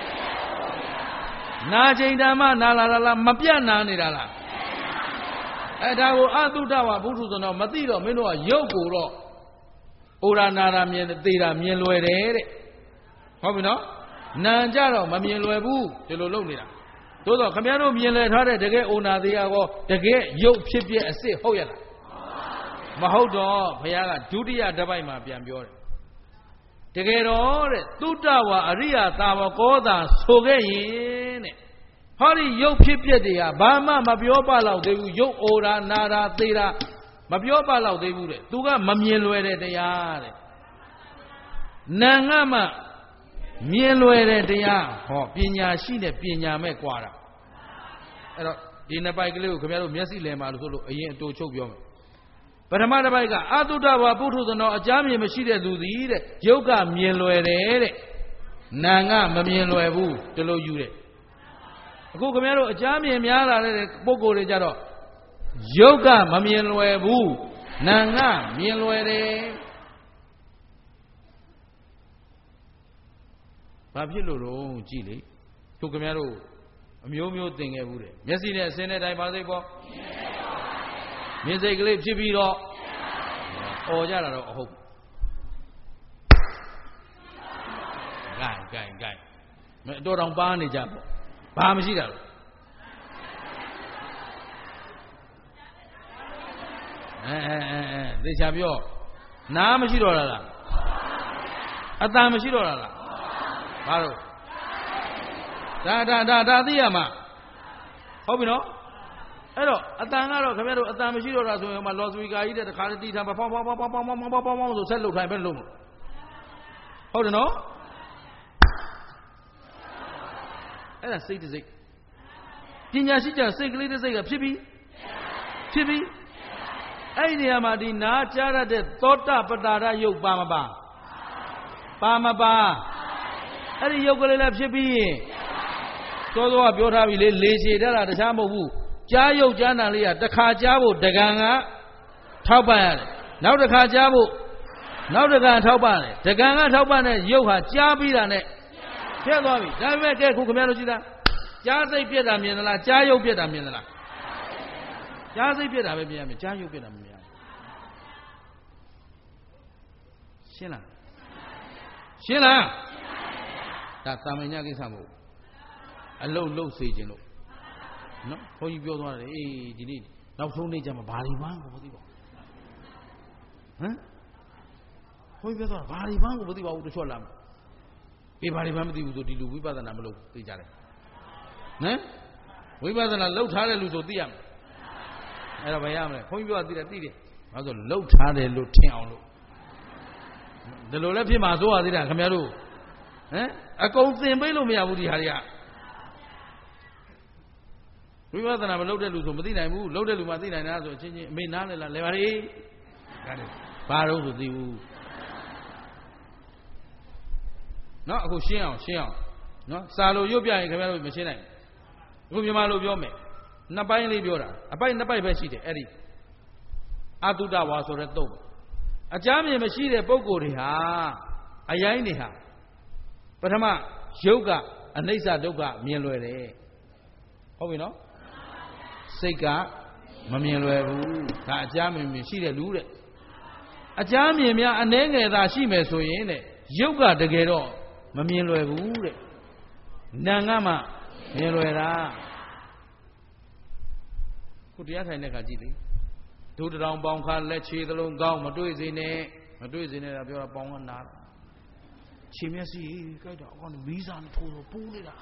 နာချိန်တမ်းမှနာလာတာလားမပြတ်နာနေတာလားအဲဒါကိုအတုဒ္ဒဝဘုထုဇဏောမသိတော့မင်းတို့ကရုပ်ကိုတော့အိုရာနာရာမြင်သေးတာမြင်လွယ်တယ်တဲ့ဟုတ်ပြီနော်နာကြတော့မမြင်လွယ်ဘူးဒီလိုလုပ်နေတာသို့တော့ခင်ဗျားတို့မြင်လွယ်ထားတဲ့တကယ်အိုနာသေးရကောတကယ်ရုပ်ဖြစ်ပြအစ်စ်ဟုတ်ရလားမဟုတ်တော့ဘုရားကဒုတိယတစ်ပိုက်မှာပြန်ပြောတယ်တကယ်တော့တဲ့သုတ္တဝါအရိယာသာဝကောသာဆိုခဲ့ရင်တဲ့ဟောဒီရုပ်ဖြစ်ပြတွေကဘာမှမပြောပါတော့သေးဘူးရုပ်အိုတာနာတာသေတာမပြောပါတော့သေးဘူးတဲ့သူကမမြင်လွယ်တဲ့တရားတဲ့နာငါမှမြင်လွယ်တဲ့တရားဟောပညာရှိတဲ့ပညာမဲ့ကွာတာအဲ့တော့ဒီနှစ်ပိုက်ကလေးကိုခင်ဗျားတို့မျက်စိလည်မှာလို့ဆိုလို့အရင်အတူချုပ်ပြောမယ်ပထမတစ်ပိုက်ကအတုဒ္ဒဝါပုထုဇဏောအကြမ်းမြင်မရှိတဲ့သူသည်တဲ့ယုတ်ကမြင်လွယ်တယ်တဲ့နာငါမမြင်လွယ်ဘူးဒီလိုယူတဲ့အခုခင်ဗျားတို့အကြမ်းမြင်များလာတဲ့ပုဂ္ဂိုလ်တွေကြတော့ယုတ်ကမမြင်လွယ်ဘူးနာငါမြင်လွယ်တယ်ဘာဖြစ်လို့တော့ကြည့်လေသူခင်ဗျားတို့အမျိုးမျိုးသင်ခဲ့ဘူးတဲ့မျက်စိနဲ့အစင်းနဲ့တိုင်းပါစိတ်ပေါ့မြင်စိတ်ကလေးဖြစ်ပြီးတော့အော်ကြတာတော့အဟုတ်ဂိုင်ဂိုင်ဂိုင်မတော်တောင်ပါနေကြပေါ့ဘာမရှိတာလို့အဲအဲအဲအဲသေချာပြောနားမရှိတော့လားအတန်မရှိတော့လားဘာလို့ဒါဒါဒါဒါသိရမှာဟုတ်ပြီနော်အဲ့တော့အတန်ကတော့ခင်ဗျားတို့အတန်မရှိတော့တာဆိုရင်မှလော်စပီကာကြီးတဲ့တခါတည်းတီးထားပါဖောင်းဖောင်းဖောင်းဖောင်းဖောင်းဖောင်းဖောင်းဖောင်းဆိုဆက်လှုပ်ထိုင်ပဲလှုပ်လို့ဟဟုတ်တယ်နော်အဲ့ဒါစိတ်တစ်စိတ်ပညာရှိကြစိတ်ကလေးတစ်စိတ်ကဖြစ်ပြီဖြစ်ပြီအဲ့ဒီနေရာမှာဒီနာကြားရတဲ့သောတပတ္တာရယုတ်ပါမပါပါမပါအဲ့ဒီယုတ်ကလေးလည်းဖြစ်ပြီးရင်သောသောကပြောထားပြီလေလေရှည်တတ်တာတခြားမဟုတ်ဘူးကြားယုတ်ကြားနာလေးကတစ်ခါကြားဖို့တကံကထောက်ပံ့ရတယ်နောက်တစ်ခါကြားဖို့နောက်တစ်ခါထောက်ပံ့တယ်တကံကထောက်ပံ့တဲ့ယုတ်ဟာကြားပြီးတာနဲ့ပြတ်သွားပြီဒါပေမဲ့ကဲခုခင်ဗျားတို့ကြည့်တာကြားစိတ်ပြတ်တာမြင်သလားကြားယုတ်ပြတ်တာမြင်သလားကြားစိတ်ပြတ်တာပဲမြင်ရမယ်ကြားယုတ်ပြတ်တာမမြင်ရဘူးရှင်းလားရှင်းလားဒါတာမညာကိစ္စမဟုတ်အလုတ်လုတ်စေခြင်းလို့နော်ဘုန်းကြီးပြောသွားတယ်အေးဒီနေ့နောက်ဆုံးနေ့ကျမှဘာတွေမှန်းကိုမသိပါဘူးဟမ်ဘုန်းကြီးပြောသွားဘာတွေမှန်းကိုမသိပါဘူးတချို့လာအေးဘာတွေမှန်းမသိဘူးဆိုဒီလူဝိပဿနာမလုပ်သိကြတယ်ဟမ်ဝိပဿနာလှုပ်ထားတဲ့လူဆိုသိရမယ်အဲ့တော့ဘယ်ရမလဲဘုန်းကြီးပြောသိတယ်သိတယ်ဘာလို့ဆိုလှုပ်ထားတယ်လို့ထင်အောင်လို့ဒီလိုလည်းဖြစ်မှာစိုးရသေးတာခင်ဗျားတို့ဟမ်အကုန်သင်ပေးလို့မရဘူးဒီဟာတွေကဝိပဿနာမလုပ်တဲ့လူဆိုမသိနိုင်ဘူးလုပ်တဲ့လူမှသိနိုင်တာဆိုအချင်းချင်းအမေနားလဲလားလဲပါလေဒါလေဘာတော့ဆိုသိဘူးနော်အခုရှင်းအောင်ရှင်းအောင်နော်စာလိုရုပ်ပြရင်ခင်ဗျားတို့မရှင်းနိုင်ဘူးအခုမြန်မာလိုပြောမယ်နှစ်ပိုင်းလေးပြောတာအပိုင်းနှစ်ပိုင်းပဲရှိတယ်အဲ့ဒီအတုတဝါဆိုတဲ့တုံးအကြမ်းမြင်မရှိတဲ့ပုဂ္ဂိုလ်တွေဟာအယိုင်းတွေဟာပထမယုတ်ကအနိစ္စဒုက္ခမြင်လွယ်တယ်ဟုတ်ပြီနော်စိတ်ကမမြင်လွယ်ဘူးဒါအကြမ်းမြင်မြင်ရှိတဲ့လူတဲ့အကြမ်းမြင်များအနှဲငယ်သာရှိမယ်ဆိုရင်တဲ့ယုတ်ကတကယ်တော့မမြင်လွယ်ဘူးတဲ့နာငါမှမြင်လွယ်တာခုတရားထိုင်တဲ့ခါကြည့်လေဒုတောင်ပေါင်ခါလက်ခြေသလုံးကောင်းမတွေ့စေနဲ့မတွေ့စေနဲ့ပြောတာပေါင်ကနာတာခြေမျက်စိကြိုက်တော့အကောင်မီးစာနဲ့ထိုးတော့ပူးနေတာ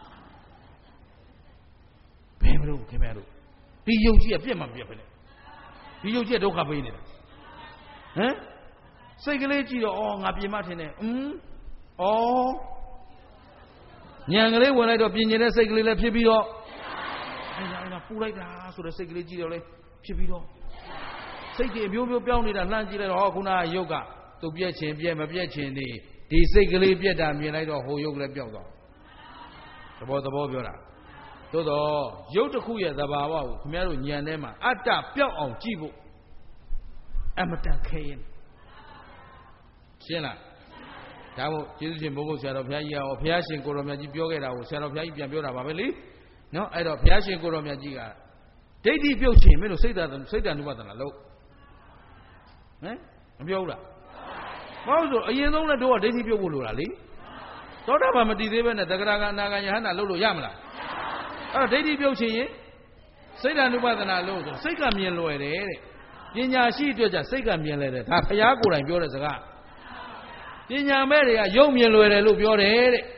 ဘယ်မလို့ခင်ဗျားတို့ဒီယုတ်ကြီးကပြက်မှပြက်ပဲလေဒီယုတ်ကြီးကဒုက္ခပေးနေတာဟမ်စိတ်ကလေးကြည့်တော့အော်ငါပြင်မထင်တယ်อืมအော်ညံကလေးဝင်လိုက်တော့ပြင်ကျင်တဲ့စိတ်ကလေးလည်းဖြစ်ပြီးတော့အဲ့ဒါအဲ့ဒါပူလိုက်တာဆိုတဲ့စိတ်ကလေးကြည့်တော့လေဖြစ်ပြီးတော့စိတ်ကြီးအမျိုးမျိုးပြောင်းနေတာလှမ်းကြည့်လိုက်တော့ဟောခုနကယုတ်ကသူပြက်ချင်ပြက်မပြက်ချင်နေဒီစိတ်ကလေးပြက်တာမြင်လိုက်တော့ဟိုယုတ်လည်းပျောက်သွားသဘောသဘောပြောတာသို့တော့ယုတ်တစ်ခုရဲ့သဘာဝကိုခင်ဗျားတို့ဉာဏ်ထဲမှာအတ္တပျောက်အောင်ကြည့်ဖို့အမတန်ခဲရင်ရှင်းလားဒါမို့ကျေးဇူးရှင်ဘုန်းဘုရားဆရာတော်ဘုရားကြီးကဘုရားရှင်ကိုရောမြတ်ကြီးပြောခဲ့တာကိုဆရာတော်ဘုရားကြီးပြန်ပြောတာပါပဲလေနော်အဲ့တော့ဘုရားရှင်ကိုရောမြတ်ကြီးကဒိဋ္ဌိပြုတ်ချင်မင်းတို့စိတ်ဓာတ်စိတ်ဓာတ်နုပဒနာလို့ဟမ်မပြောဘူးလားဘာလို့ဆိုအရင်ဆုံးလည်းတို့ကဒိဋ္ဌိပြုတ်ဖို့လိုတာလေသောတာပန်မတည်သေးပဲနဲ့တဂရကအနာဂယဟန္တာလုပ်လို့ရမလားအဲ့တော့ဒိဋ္ဌိပြုတ်ချင်ရင်စိတ်ဓာတ်နုပဒနာလို့ဆိုစိတ်ကမြင်လွယ်တယ်တဲ့ပညာရှိအတွက်ကြစိတ်ကမြင်လဲတယ်ဒါဘုရားကိုယ်တိုင်ပြောတဲ့စကားပညာမဲ့တွေကယုံမြင်လွယ်တယ်လို့ပြောတယ်တဲ့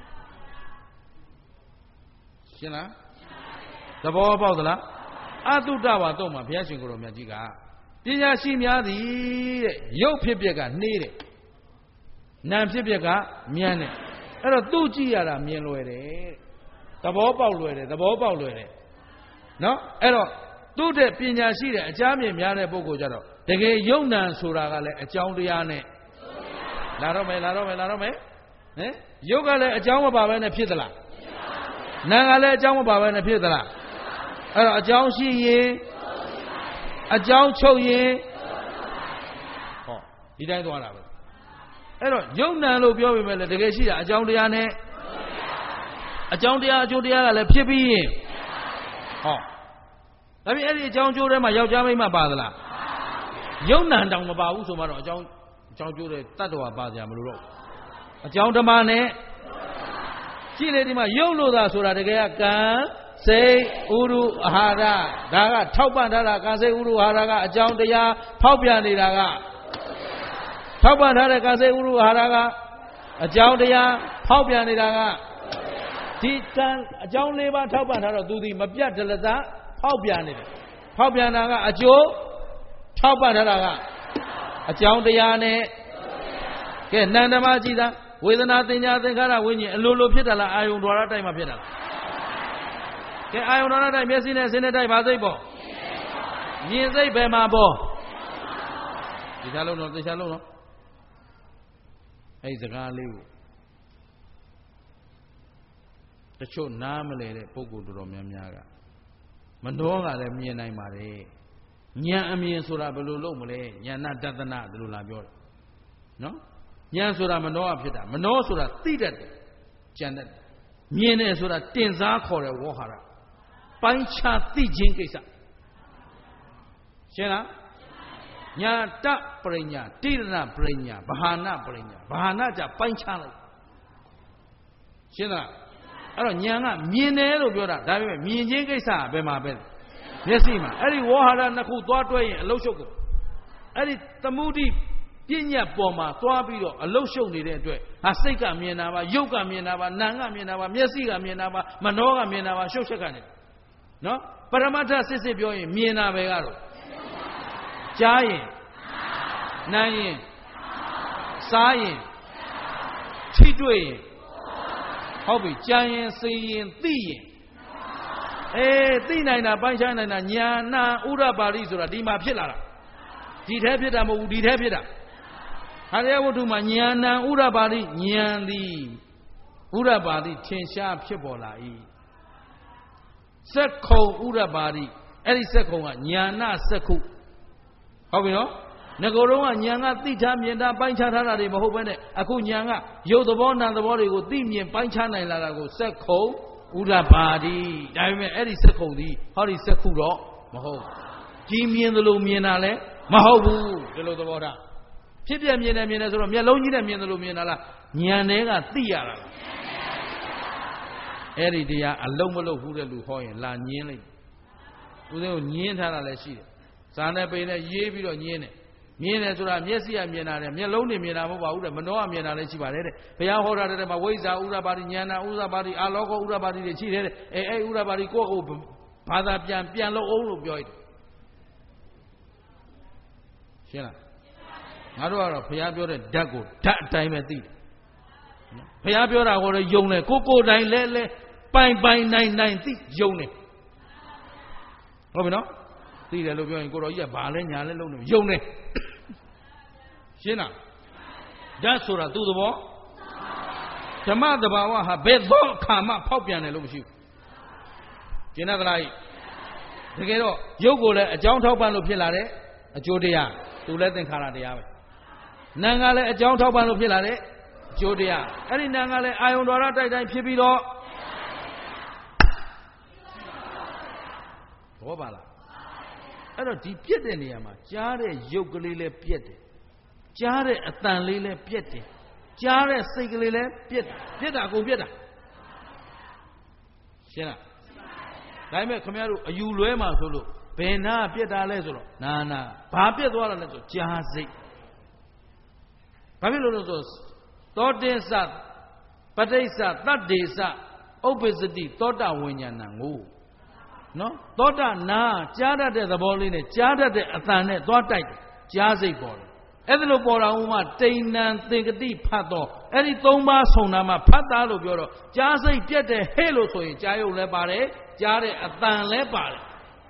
ရှင်းလားသဘောပေါက်သလားအတုတဝါတော့မှာဘုရားရှင်ကိုယ်တော်မြတ်ကြီးကပညာရှိများသည်တဲ့ရုပ်ဖြစ်ပျက်ကနှေးတယ်နာမ်ဖြစ်ပျက်ကမြန်တယ်အဲ့တော့သူ့ကြည့်ရတာမြင်လွယ်တယ်သဘောပေါက်လွယ်တယ်သဘောပေါက်လွယ်တယ်နော်အဲ့တော့သူ့တဲ့ပညာရှိတဲ့အကြမ်းမြင်များတဲ့ပုဂ္ဂိုလ်ကြတော့တကယ်ယုံနံဆိုတာကလည်းအကြောင်းတရားနဲ့လာတော့မယ်လာတော့မယ်လာတော့မယ်ဟင်ယုတ်ကလည်းအကြောင်းမပါဘဲနဲ့ဖြစ်သလားနာကလည်းအကြောင်းမပါဘဲနဲ့ဖြစ်သလားအဲ့တော့အကြောင်းရှိရင်အကြောင်းချုပ်ရင်ဟောဒီတိုင်းသွားတာပဲအဲ့တော့ယုံနံလို့ပြောပေမဲ့လည်းတကယ်ရှိတာအကြောင်းတရားနဲ့အကြောင်းတရားအကျိုးတရားကလည်းဖြစ်ပြီးရင်ဟောဒါပြင်အဲ့ဒီအကြောင်းကျိုးထဲမှာယောက်ျားမိန်းမပါသလားယုံနံတောင်မပါဘူးဆိုမှတော့အကြောင်းအကြောင်းကျိုးတဲ့တတ္တဝါပါကြမလို့တော့အကြောင်းဓမ္မနဲ့ကြည့်လေဒီမှာယုံလို့သာဆိုတာတကယ်ကကံစိတ်ဥရုအာဟာရဒါကထောက်ပံ့ထားတာကံစိတ်ဥရုအာဟာရကအကြောင်းတရားဖောက်ပြန်နေတာကထောက်ပံ့ထားတဲ့ကံစိတ်ဥရုအာဟာရကအကြောင်းတရားဖောက်ပြန်နေတာကဒီကံအကြောင်းလေးပါးထောက်ပံ့ထားတော့သူဒီမပြတ်တလသဖောက်ပြန်နေတယ်ဖောက်ပြန်တာကအကျိုးထောက်ပံ့ထားတာကအကြောင်းတရားနဲ့ကဲနန္ဒမကြည်သာဝေဒနာသင်ညာသင်္ခါရဝိညာဉ်အလိုလိုဖြစ်တာလားအာယုံတော်ရတိုင်းမှာဖြစ်တာလားကဲအာယုံတော်ရတိုင်းမျက်စိနဲ့စိတ်နဲ့တိုင်းဘာစိတ်ပေါ့မြင်စိတ်ဘယ်မှာပေါ့ဒီချလုံးတော့ဒီချလုံးတော့အဲ့ဒီစကားလေးကိုတချို့နားမလဲတဲ့ပုဂ္ဂိုလ်တော်တော်များများကမနှောကလည်းမြင်နိုင်ပါတယ်ဉာဏ်အမြင်ဆိုတာဘယ်လိုလုပ်မလဲဉာဏတတနာဒီလိုလာပြောတယ်နော်ဉာဏ်ဆိုတာမနှောကဖြစ်တာမနှောဆိုတာသိတတ်တယ်ကြံတတ်တယ်မြင်တယ်ဆိုတာတင်စားခေါ်တဲ့ဝေါဟာရပိုင်းခြားသိခြင်းကိစ္စရှင်းလားညာတပရိညာတိရဏပရိညာဘာဟာနပရိညာဘာဟာနကြပိုင်းခြားလိုက်ရှင်းလားအဲ့တော့ညာကမြင်တယ်လို့ပြောတာဒါပေမဲ့မြင်ခြင်းကိစ္စကဘယ်မှာပဲမျက်စိမှာအဲ့ဒီဝေါဟာရနှစ်ခုသွားတွဲရင်အလုရှုပ်ကုန်အဲ့ဒီသမုဒိပညာပေါ်မှာသွားပြီးတော့အလုရှုပ်နေတဲ့အတွက်ဟာစိတ်ကမြင်တာပါရုပ်ကမြင်တာပါနာမ်ကမြင်တာပါမျက်စိကမြင်တာပါမနှောကမြင်တာပါရှုပ်ချက်ကနေနော်ပရမတ္ထစစ်စစ်ပြောရင်မြင်တာပဲကတော့ကြားရင်နားရင်စားရင်ထိတွေ့ရင်ဟုတ်ပြီကြံရင်စိတ်ရင်သိရင်အေးသိနိုင်တာပိုင်းခြားနိုင်တာညာနာဥရပါရိဆိုတာဒီမှာဖြစ်လာတာဒီထဲဖြစ်တာမဟုတ်ဘူးဒီထဲဖြစ်တာဟာရဝတ္ထုမှာညာနာဥရပါရိဉာဏ်သည်ဥရပါရိထင်ရှားဖြစ်ပေါ်လာ၏စက္ခုံဥရပါရိအဲ့ဒီစက္ခုံကညာနာစက္ခုဟုတ်ပြီနော်ငကိုယ်တော့ကညာကသိထားမြင်တာပိုင်းခြားထားတာတွေမဟုတ်ဘဲနဲ့အခုညာကရုပ်သဘောနာမ်သဘောတွေကိုသိမြင်ပိုင်းခြားနိုင်လာတာကိုစက္ခုံဥရပါတိဒါပေမဲ့အဲ့ဒီစက္ခုံဒီဟောဒီစက္ခုတော့မဟုတ်ကြီးမြင်သလိုမြင်တာလဲမဟုတ်ဘူးဒီလိုသဘောထားဖြစ်ပြမြင်တယ်မြင်တယ်ဆိုတော့မျက်လုံးကြီးနဲ့မြင်သလိုမြင်တာလားဉာဏ်ထဲကသိရတာလားအဲ့ဒီတရားအလုံးမလုံးဘူးတဲ့လူဟောရင်လာညင်းလိုက်ဦးဇင်းကိုညင်းထားတာလည်းရှိတယ်ဇာနဲ့ပိန်နဲ့ရေးပြီးတော့ညင်းတယ်မြင်တယ်ဆိုတာမျက်စိကမြင်တာနဲ့မျက်လုံးနဲ့မြင်တာမဟုတ်ပါဘူးတဲ့မနှောကမြင်တာလည်းရှိပါတယ်တဲ့ဘုရားဟောတာတဲ့မှာဝိဇ္ဇာဥရပါတိဉာဏဥရပါတိအာလောကောဥရပါတိတွေရှိတယ်တဲ့အဲအဲဥရပါတိကိုယ့်ကိုဘာသာပြန်ပြန်လို့အောင်လို့ပြောရတယ်ရှင်းလားငါတို့ကတော့ဘုရားပြောတဲ့ဓာတ်ကိုဓာတ်အတိုင်းပဲသိတယ်ဘုရားပြောတာကိုလည်းယုံတယ်ကိုကိုယ်တိုင်လဲလဲပိုင်ပိုင်နိုင်နိုင်သိယုံတယ်ဟုတ်ပြီနော်သိတယ်လို့ပြောရင်ကိုတော်ကြီးကဘာလဲညာလဲလုံးလို့ယုံတယ်ရှင်းလားဓာတ်ဆိုတာသူ့သဘောဓမ္မသဘာဝဟာဘယ်သောအခါမှဖောက်ပြန်တယ်လို့မရှိဘူးရှင်းသလားတကယ်တော့ရုပ်ကိုလည်းအကြောင်းထောက်ပံ့လို့ဖြစ်လာတဲ့အကျိုးတရားသူလည်းသင်္ခါရတရားပဲနာမ်ကလည်းအကြောင်းထောက်ပံ့လို့ဖြစ်လာတဲ့အကျိုးတရားအဲ့ဒီနာမ်ကလည်းအာယုံတော်ရတိုက်တိုင်းဖြစ်ပြီးတော့ဘောပါလားအဲ့တော့ဒီပြက်တဲ့နေရာမှာကြားတဲ့ရုပ်ကလေးလည်းပြက်တယ်ကြားတဲ့အတန်လေးလည်းပြက်တယ်ကြားတဲ့စိတ်ကလေးလည်းပြက်တယ်ပြက်တာအကုန်ပြက်တာရှင်းလားဒါပေမဲ့ခင်ဗျားတို့အယူလွဲမှာဆိုလို့ဘယ်နာပြက်တာလဲဆိုတော့နာနာဘာပြက်သွားတာလဲဆိုကြားစိတ်ဘာဖြစ်လို့လဲဆိုသောတေသပဋိစ္စတတ္တေသဥပ္ပစ္စတိသောတာဝိညာဏံကိုနော်သောတာနာကြားတတ်တဲ့သဘောလေးနဲ့ကြားတတ်တဲ့အတန်နဲ့သွားတိုက်ကြားစိတ်ပေါ်တယ်အဲ့ဒါလိုပေါ်တာဥမာတိဏံသင်္ကတိဖတ်တော့အဲ့ဒီသုံးပါးဆုံတာမှာဖတ်တာလို့ပြောတော့ကြားစိတ်ပြက်တယ်ဟဲ့လို့ဆိုရင်ကြားရုပ်လည်းပါတယ်ကြားတဲ့အတန်လည်းပါတယ်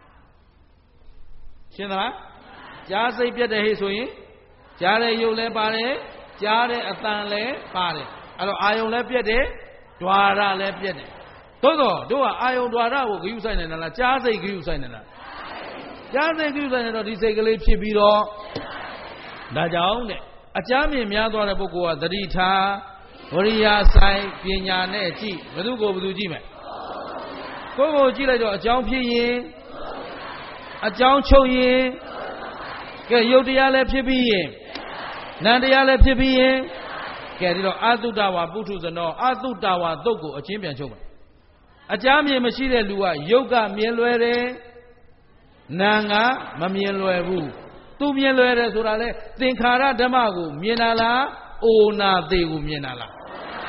ရှင်းသလားကြားစိတ်ပြက်တယ်ဟဲ့ဆိုရင်ကြားတဲ့ရုပ်လည်းပါတယ်ကြားတဲ့အတန်လည်းပါတယ်အဲ့တော့အာယုံလည်းပြက်တယ်ဓွာရလည်းပြက်တယ်သို့တော့တို့ကအာယုံဓွာရကိုဂရုစိုက်နေတာလားကြားစိတ်ဂရုစိုက်နေတာကြားစိတ်ဂရုစိုက်နေတော့ဒီစိတ်ကလေးဖြစ်ပြီးတော့ဒါကြောင့်တဲ့အကြမ်းမြင်များသွားတဲ့ပုဂ္ဂိုလ်ကသတိထားဝရိယဆိုင်ပညာနဲ့ကြည့်ဘယ်သူကိုဘယ်သူကြည့်မယ်ကိုယ်ကိုကြည့်လိုက်တော့အကြောင်းဖြစ်ရင်အကြောင်းချုပ်ရင်ကဲယုတ်တရားလည်းဖြစ်ပြီးရင်နံတရားလည်းဖြစ်ပြီးရင်ကဲဒီတော့အတုတဝါပုထုဇနောအတုတဝါသုတ်ကိုအချင်းပြန်ချုပ်မယ်အကြမ်းမြင်မရှိတဲ့လူကယုတ်ကမြင်လွယ်တယ်နာကမမြင်လွယ်ဘူးသူမြင်လွယ်တယ်ဆိုတာလေသင်္ခါရဓမ္မကိုမြင်တာလားအိုနာသေးကိုမြင်တာလား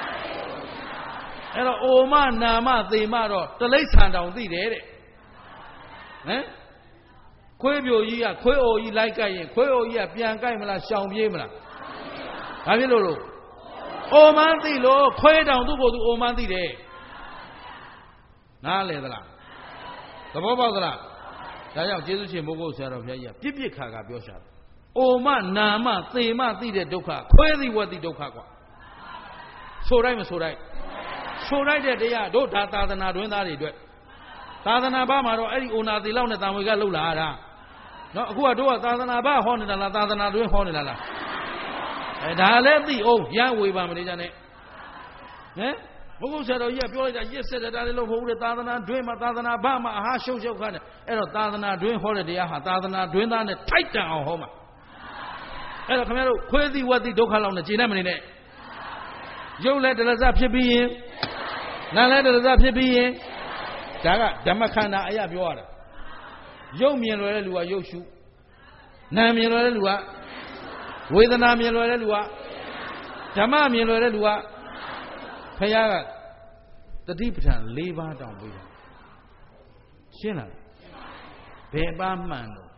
အဲ့တော့အိုမနာမသေမတော့တလိ္ဆန်တောင်သိတယ်တဲ့ဟမ်ခွေးပြိုကြီးကခွေးအိုကြီးလိုက်ကြိုက်ရင်ခွေးအိုကြီးကပြန်ကြိုက်မလားရှောင်ပြေးမလားဘာဖြစ်လို့လို့အိုမှန်းသိလို့ခွဲတောင်သူ့ကိုယ်သူအိုမှန်းသိတယ်နားလေသလားသဘောပေါက်သလားဒါကြောင့်ကျေးဇူးရှင်မိုးကုတ်ဆရာတော်ဘုရားကြီးကပြစ်ပြစ်ခါခါပြောရှာတယ်အိုမှနာမှသေမှသိတဲ့ဒုက္ခခွဲသည်ဝတ်သည်ဒုက္ခကွာဆိုလိုက်မဆိုလိုက်ဆိုလိုက်တဲ့တရားတို့ဒါသာသနာတွင်သားတွေအတွက်သာသနာ့ဘာမှာတော့အဲ့ဒီအိုနာသေးလောက်နဲ့တန်ဝေကလှုပ်လာတာနော်အခုကတို့ကသာသနာ့ဘာဟောနေတာလားသာသနာတွင်ဟောနေတာလားအဲဒါလည်းသိအောင်ရန်ဝေပါမနေကြနဲ့ဟမ်ဘုက္ခုဆရာတော်ကြီးကပြောလိုက်တာရစ်ဆက်တဲ့ဒါလည်းလို့မဟုတ်ဘူးလေသာသနာတွင်မှာသာသနာ့ဘာမှာအဟာရှုပ်ရှုပ်ခါနဲ့အဲ့တော့သာသနာတွင်ဟောတဲ့တရားဟာသာသနာတွင်သားနဲ့ထိုက်တန်အောင်ဟောမှာအဲ့တော့ခင်ဗျားတို့ခွေးသီးဝတ်သီးဒုက္ခလောက်နဲ့ကျေနပ်မနေနဲ့ရုပ်လည်းတရဇဖြစ်ပြီးရင်နာလည်းတရဇဖြစ်ပြီးရင်ဒါကဓမ္မခန္ဓာအရာပြောရတာရုပ်မြင်လွယ်တဲ့လူကရုပ်ရှုနာမြင်လွယ်တဲ့လူကဝေဒနာမြင်လွယ်တဲ့လူကဓမ္မမြင်လွယ်တဲ့လူကဖယားကတတိပဋ္ဌာန်၄ပါးတောင်ပြီးတာရှင်းလားဘယ်ပါမှန်တော့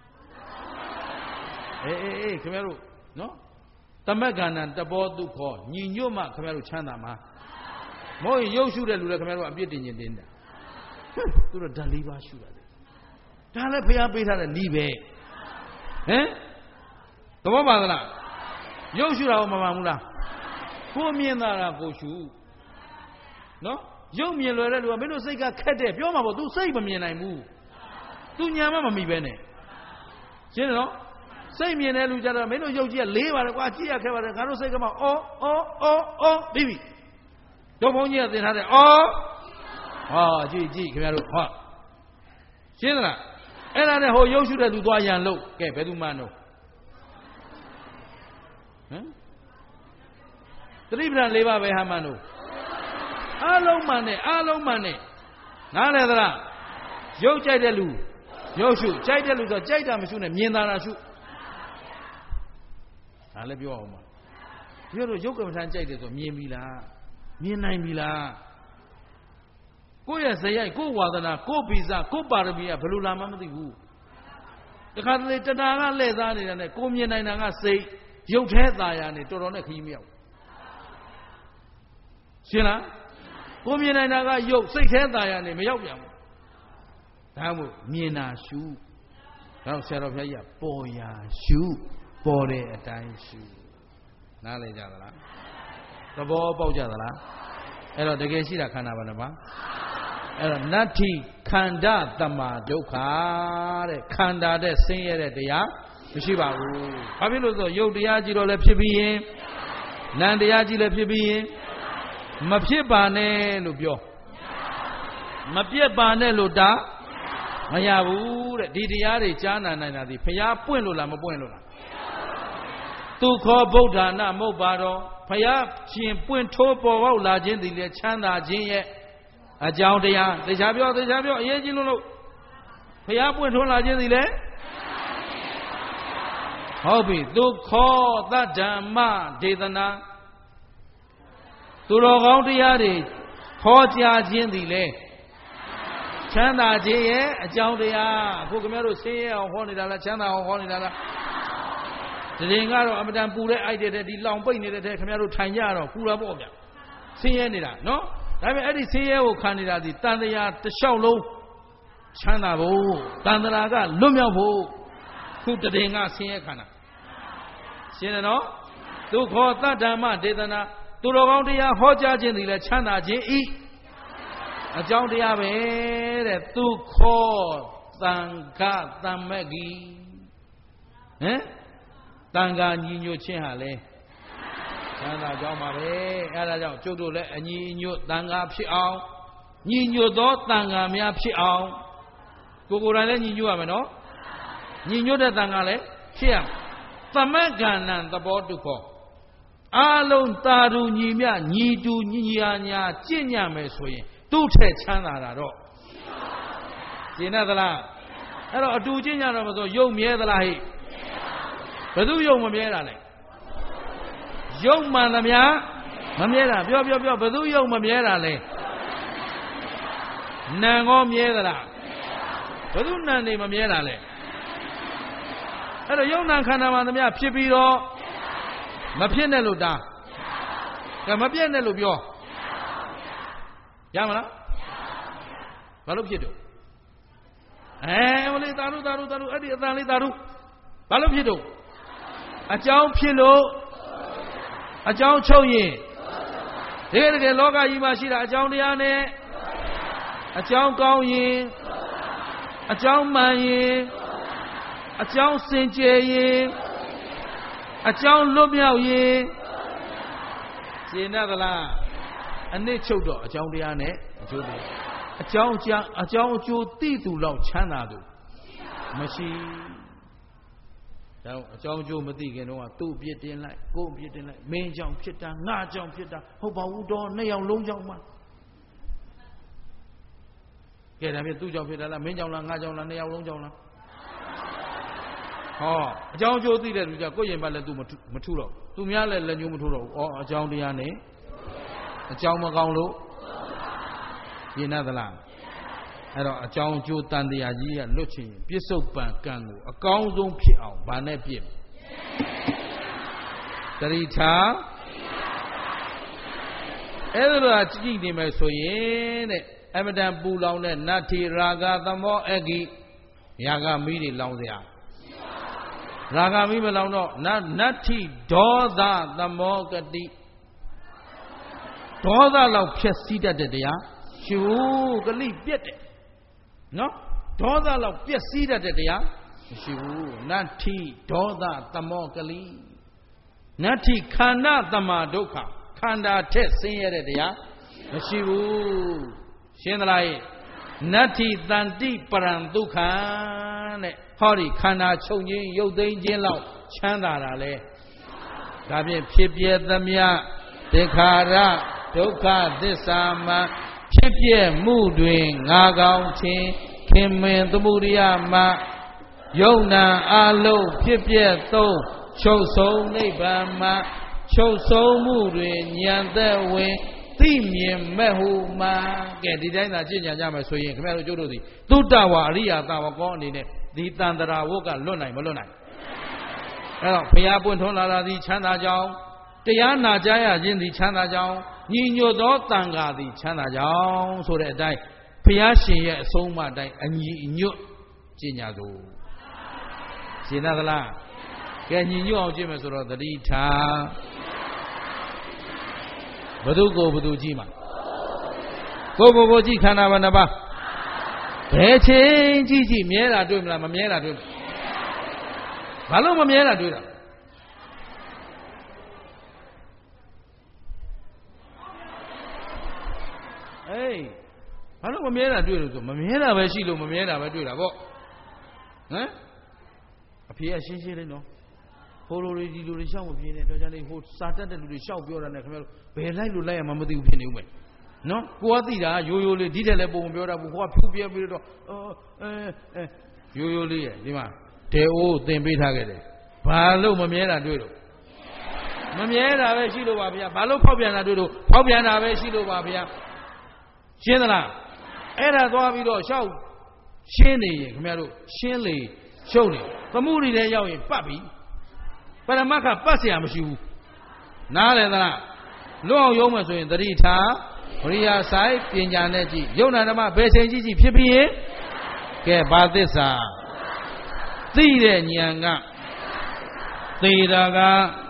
အေးအေးအေးခင်ဗျားတို့နော်တမက္ကဏံတဘောဒုက္ခညီညွတ်မှခင်ဗျားတို့ချမ်းသာမှာမဟုတ်ရင်ရုပ်ရှုတဲ့လူလည်းခင်ဗျားတို့အပြစ်တင်ရင်တင်တာသူတို့ဓာတ်၄ပါးရှုတာလေဒါလည်းဖယားပေးထားတဲ့ဤပဲဟမ်သဘောပါသလားရုပ်ရှုတာမမှန်ဘူးလားကိုမြင်တာကကိုရှုနော်ရုပ်မြင်လွယ်တဲ့လူကမင်းတို့စိတ်ကခက်တယ်ပြောမှာပေါ့ तू စိတ်မမြင်နိုင်ဘူး तू ညာမမမိပဲနဲ့ရှင်းတယ်နော်စိတ်မြင်တဲ့လူကြတော့မင်းတို့ရုပ်ကြီးကလေးပါတယ်ကွာကြည့်ရခဲ့ပါတယ်ငါတို့စိတ်ကမှအော်အော်အော်အော်ပြီးပြီတို့ဘုန်းကြီးကသင်ထားတယ်အော်ဟောကြည့်ကြည့်ခင်ဗျားတို့ဟောရှင်းသလားအဲ့ဒါနဲ့ဟိုရုပ်ရှုတဲ့သူသွားရန်လို့ကဲဘယ်သူမှန်းတော့ဟမ်သတိပဋ္ဌာန်၄ပါးပဲဟာမှန်းလို့အားလုံးမှန်နဲ့အားလုံးမှန်နဲ့နားလည်သလားရုပ်ကြိုက်တဲ့လူရုပ်ရှုကြိုက်တဲ့လူဆိုကြိုက်တာမရှုနဲ့မြင်တာလားရှုဒါလည်းပြောအောင်ပါပြောလို့ရုပ်ကမ္မထန်ကြိုက်တယ်ဆိုမြင်ပြီလားမြင်နိုင်ပြီလားကိုယ့်ရဲ့ဇယိုက်ကိုယ့်ဝါဒနာကိုယ့်ပိစကိုယ့်ပါရမီကဘယ်လိုလာမှမသိဘူးတခါတလေတဏှာကလှည့်စားနေတာနဲ့ကိုမြင်နိုင်တာကစိတ်ရုပ်แท้ตาရနေတော်တော်နဲ့ခရီးမရောက်ရှင်းလားကိုမြင်နိုင်တာကရုပ်စိတ်แท้ตาရနေမရောက်ပြန်ဘူးဒါမို့မြင်တာရှုတော့ဆရာတော်ဘုရားကြီးကပေါ်ရာရှုပေါ်တဲ့အတိုင်းရှုနားလည်ကြသလားသဘောပေါက်ကြသလားအဲ့တော့တကယ်ရှိတာခန္ဓာဘာနှပါအဲ့တော့နတ္ထိခန္ဓာတမဒုက္ခတဲ့ခန္ဓာတဲ့ဆင်းရဲတဲ့တရားမရှိပါဘူးဘာဖြစ်လို့ဆိုရုပ်တရားကြီးတော့လည်းဖြစ်ပြီးရင်နံတရားကြီးလည်းဖြစ်ပြီးရင်မဖြစ်ပါနဲ့လို့ပြောမပြတ်ပါနဲ့လို့တာမရဘူးတဲ့ဒီတရားတွေကြားနာနိုင်တာဒီဖျားပွင့်လို့လားမပွင့်လို့လားသူခောဗုဒ္ဓနာမဟုတ်ပါတော့ဖျားရှင်ပွင့်ထိုးပေါ်ပေါက်လာခြင်းဒီလေချမ်းသာခြင်းရဲ့အကြောင်းတရားသေချာပြောသေချာပြောအရေးကြီးလို့လို့ဖျားပွင့်ထိုးလာခြင်းဒီလေဟုတ်ပြီသူခောသတ္ဓမ္မဒေသနာသူတော်ကောင်းတရားတွေခေါ်ကြားခြင်းဒီလေချမ်းသာခြင်းရဲ့အကြောင်းတရားအခုခင်ဗျားတို့ဆင်းရဲအောင်ဟောနေတာလားချမ်းသာအောင်ဟောနေတာလားတရင်ကတော့အမတန်ပူတဲ့အိုက်တဲ့ဒီလောင်ပိတ်နေတဲ့တဲ့ခင်ဗျားတို့ထိုင်ကြတော့ပူတာပေါ့ဗျဆင်းရဲနေတာနော်ဒါပေမဲ့အဲ့ဒီဆင်းရဲကိုခံနေတာဒီတန်တရားတစ်လျှောက်လုံးချမ်းသာဖို့တန်တရားကလွတ်မြောက်ဖို့ခုတရင်ကဆင်းရဲခန္ဓာရှင်းတယ်နော်ဒုက္ခသတ္တမဒေသနာသူတော်ကောင်းတရားဟောကြားခြင်းဒီလဲချမ်းသာခြင်းဤအကြောင်းတရားပဲတဲ့သူခောသံဃတမ္မဂီဟမ်တန်ခါညီညွတ်ခြင်းဟာလဲချမ်းသာကြောင်းပါပဲအဲဒါကြောင့်ကျုပ်တို့လည်းအညီညွတ်တန်ခါဖြစ်အောင်ညီညွတ်သောတန်ခါများဖြစ်အောင်ကိုယ်ကိုယ်တိုင်လည်းညီညွတ်ရမယ်နော်ညီညွတ်တဲ့တန်ခါလည်းဖြစ်ရမယ်သမက္ကဏံသဘောတုခောအားလုံးတာတူညီမြညီတူညီညာညာကြင့်ညမယ်ဆိုရင်သူ့ထက်ချမ်းသာတာတော့ရှင်းသလားအဲ့တော့အတူချင်းကြတော့မဆိုရုပ်မြဲသလားဟိဘယ်သူရုပ်မမြဲတာလဲရုပ်မှန်သမျှမမြဲတာပြောပြောပြောဘယ်သူရုပ်မမြဲတာလဲနာမ်ကောမြဲသလားဘယ်သူနာမ်နေမမြဲတာလဲအဲ့တော့ရုပ်နာမ်ခန္ဓာမှန်သမျှဖြစ်ပြီးတော့မဖြစ်နဲ့လို့တာကဲမပြည့်နဲ့လို့ပြောရမလားဘာလို့ဖြစ်တော့အဲဟိုလေတာရုတာရုတာရုအဲ့ဒီအတန်လေးတာရုဘာလို့ဖြစ်တော့အကြောင်းဖြစ်လို့အကြောင်းချုပ်ရင်တကယ်တကယ်လောကကြီးမှာရှိတာအကြောင်းတရားနဲ့အကြောင်းကောင်းရင်အကြောင်းမှန်ရင်အကြောင်းစင်ကြယ်ရင်အကြောင်းလွတ်မြောက်ရင်ရှင်းသလားအနစ်ချုပ်တော့အကြောင်းတရားနဲ့အကျိုးတရားအကြောင်းအအကြောင်းအကျိုးသိသူလောက်ချမ်းသာသူမရှိဒါအကြောင်းအကျိုးမသိခင်တော့သူ့အပြစ်တင်လိုက်ကိုယ့်အပြစ်တင်လိုက်မင်းကြောင့်ဖြစ်တာငါကြောင့်ဖြစ်တာဟုတ်ပါဘူးတော့နှစ်ယောက်လုံးကြောင့်မှကဲဒါဖြင့်သူ့ကြောင့်ဖြစ်တာလားမင်းကြောင့်လားငါကြောင့်လားနှစ်ယောက်လုံးကြောင့်လားဟောအကြောင်းအကျိုးသိတဲ့လူကြကိုယ့်ရင်ပါလဲသူမမထုတော့သူများလည်းလက်ညှိုးမထိုးတော့ဘူးဩအကြောင်းတရားနဲ့အကြောင်းမကောင်းလို့ရှင်းသလားအဲ့တော့အကြောင်းအကျိုးတန်တရားကြီးကလွတ်ချင်ရင်ပြစ္ဆုတ်ပံကံကိုအကောင်းဆုံးဖြစ်အောင်ဗာနဲ့ပြည့်တရိထာအဲ့ဒါကြည့်နေမယ်ဆိုရင်တဲ့အမတန်ပူလောင်တဲ့နတ္ထိရာဂသမောအဂိရာဂမီးတွေလောင်စရာရာဂမီးမလောင်တော့နနတ္ထိဒေါသသမောကတိဒေါသလောက်ဖြည့်စည်းတတ်တဲ့တရားရှုကလိပြက်တယ်နော်ဒေါသလောက်ပြည့်စည်တတ်တဲ့တရားမရှိဘူးနတ္ထိဒေါသသမောကလိနတ္ထိခန္ဓာသမာဒုက္ခခန္ဓာထက်ဆင်းရဲတဲ့တရားမရှိဘူးရှင်းသလားနတ္ထိတန္တိပရံဒုက္ခတဲ့ဟောဒီခန္ဓာချုပ်ခြင်းရုပ်သိမ်းခြင်းလောက်ချမ်းသာတာလေဒါဖြင့်ဖြစ်ပြသမျှသင်္ခါရဒုက္ခသစ္စာမှဖြစ်ပြမှုတွင်ငါကောင်းခြင်းခင်မင်သမှုရိယမယုံနာအလုံးဖြစ်ပြသုံးချုပ်ဆုံးနိဗ္ဗာန်မှာချုပ်ဆုံးမှုတွင်ဉာဏ်သက်ဝင်သိမြင်မဲ့ဟုမှာကဲဒီတိုင်းသာကြင်ညာကြမယ်ဆိုရင်ခင်ဗျားတို့ကျိုးတို့သည်သုတ္တဝါအရိယာသာဝကောအနေနဲ့ဒီတန်တရာဝတ်ကလွတ်နိုင်မလွတ်နိုင်အဲ့တော့ဘုရားပွင့်ထွန်းလာတာဒီချမ်းသာကြောင်းတရားနာကြရခြင်းဒီချမ်းသာကြောင်းညီညွတ်သောတန်ခါသည်ချမ်းသာကြောင်းဆိုတဲ့အတိုင်းဘုရားရှင်ရဲ့အဆုံးအမအတိုင်းအညီအညွတ်ကျင့်ကြသို့ရှင်းသလားကဲညီညွတ်အောင်ကျင့်မယ်ဆိုတော့တတိထားဘု து ကိုဘု து ကြည့်မှာကိုယ်ကိုယ်ကိုကြည့်ခန္ဓာဘာနှစ်ပါးဘယ်ချိန်ကြည့်ကြည့်မြဲတာတွေ့မလားမမြဲတာတွေ့မလားဘာလို့မမြဲတာတွေ့တာအေးဘာလို့မမြဲတာတွေ့လို့ဆိုမမြဲတာပဲရှိလို့မမြဲတာပဲတွေ့တာပေါ့ဟမ်အဖေကရှင်းရှင်းလေးနော်ဟိုလိုတွေဒီလိုတွေရှောက်မပြင်းနဲ့တော့ကြလေဟိုစာတက်တဲ့လူတွေရှောက်ပြောတာနဲ့ခင်ဗျားတို့ဘယ်လိုက်လို့လိုက်ရမှမသိဘူးဖြစ်နေဦးမယ်နော်ကိုကသိတာရိုးရိုးလေးဒီတက်လည်းပုံမပြောတတ်ဘူးကိုကဖြူပြဲပြီးတော့အဲအဲရိုးရိုးလေးရဲ့ဒီမှာဒေအိုးသင်ပေးထားခဲ့တယ်ဘာလို့မမြဲတာတွေ့လို့မမြဲတာပဲရှိလို့ပါဗျာဘာလို့ဖောက်ပြန်တာတွေ့လို့ဖောက်ပြန်တာပဲရှိလို့ပါဗျာရှင်းသလားအဲ့ဒါသွားပြီးတော့ရှောက်ရှင်းနေရင်ခင်ဗျားတို့ရှင်းလေရှုပ်နေသမှုတွေလည်းရောက်ရင်ပတ်ပြီပရမတ်ကပတ်เสียမရှိဘူးနားလည်သလားလွတ်အောင်ရုံးမယ်ဆိုရင်တတိထားဝရိယဆိုင်ပညာနဲ့ကြည့်ယုံနာဓမ္မဘယ်ချိန်ကြည့်ကြည့်ဖြစ်ပြီးရင်ကဲဘာသစ္စာသိတဲ့ဉာဏ်ကသေတာက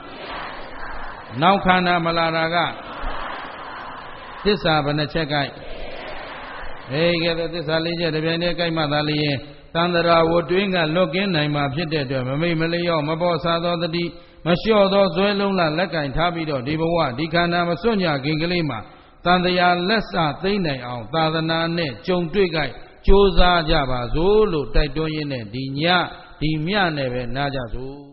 နောက်ခန္ဓာမလာတာကသစ္စာဘယ်နှချက်ကြိုက်အေးကဲသစ္စာလေးချက်တစ်ပြိုင်တည်းကြိုက်မှသာလျင်သန္တရာဝတွင်းကလွတ်ကင်းနိုင်မှာဖြစ်တဲ့အတွက်မမိတ်မလျော့မပေါ်စားသောတတိမလျှော့သောဇွဲလုံးလလက်ကင်ထားပြီးတော့ဒီဘဝဒီခန္ဓာမစွန့်ညခင်ကလေးမှာတန်တရားလက်စသိမ့်နိုင်အောင်သာသနာနဲ့ကြုံတွေ့ကြကြိုးစားကြပါစို့လို့တိုက်တွန်းရင်းနဲ့ဒီညဒီမြနဲ့ပဲနားကြစို့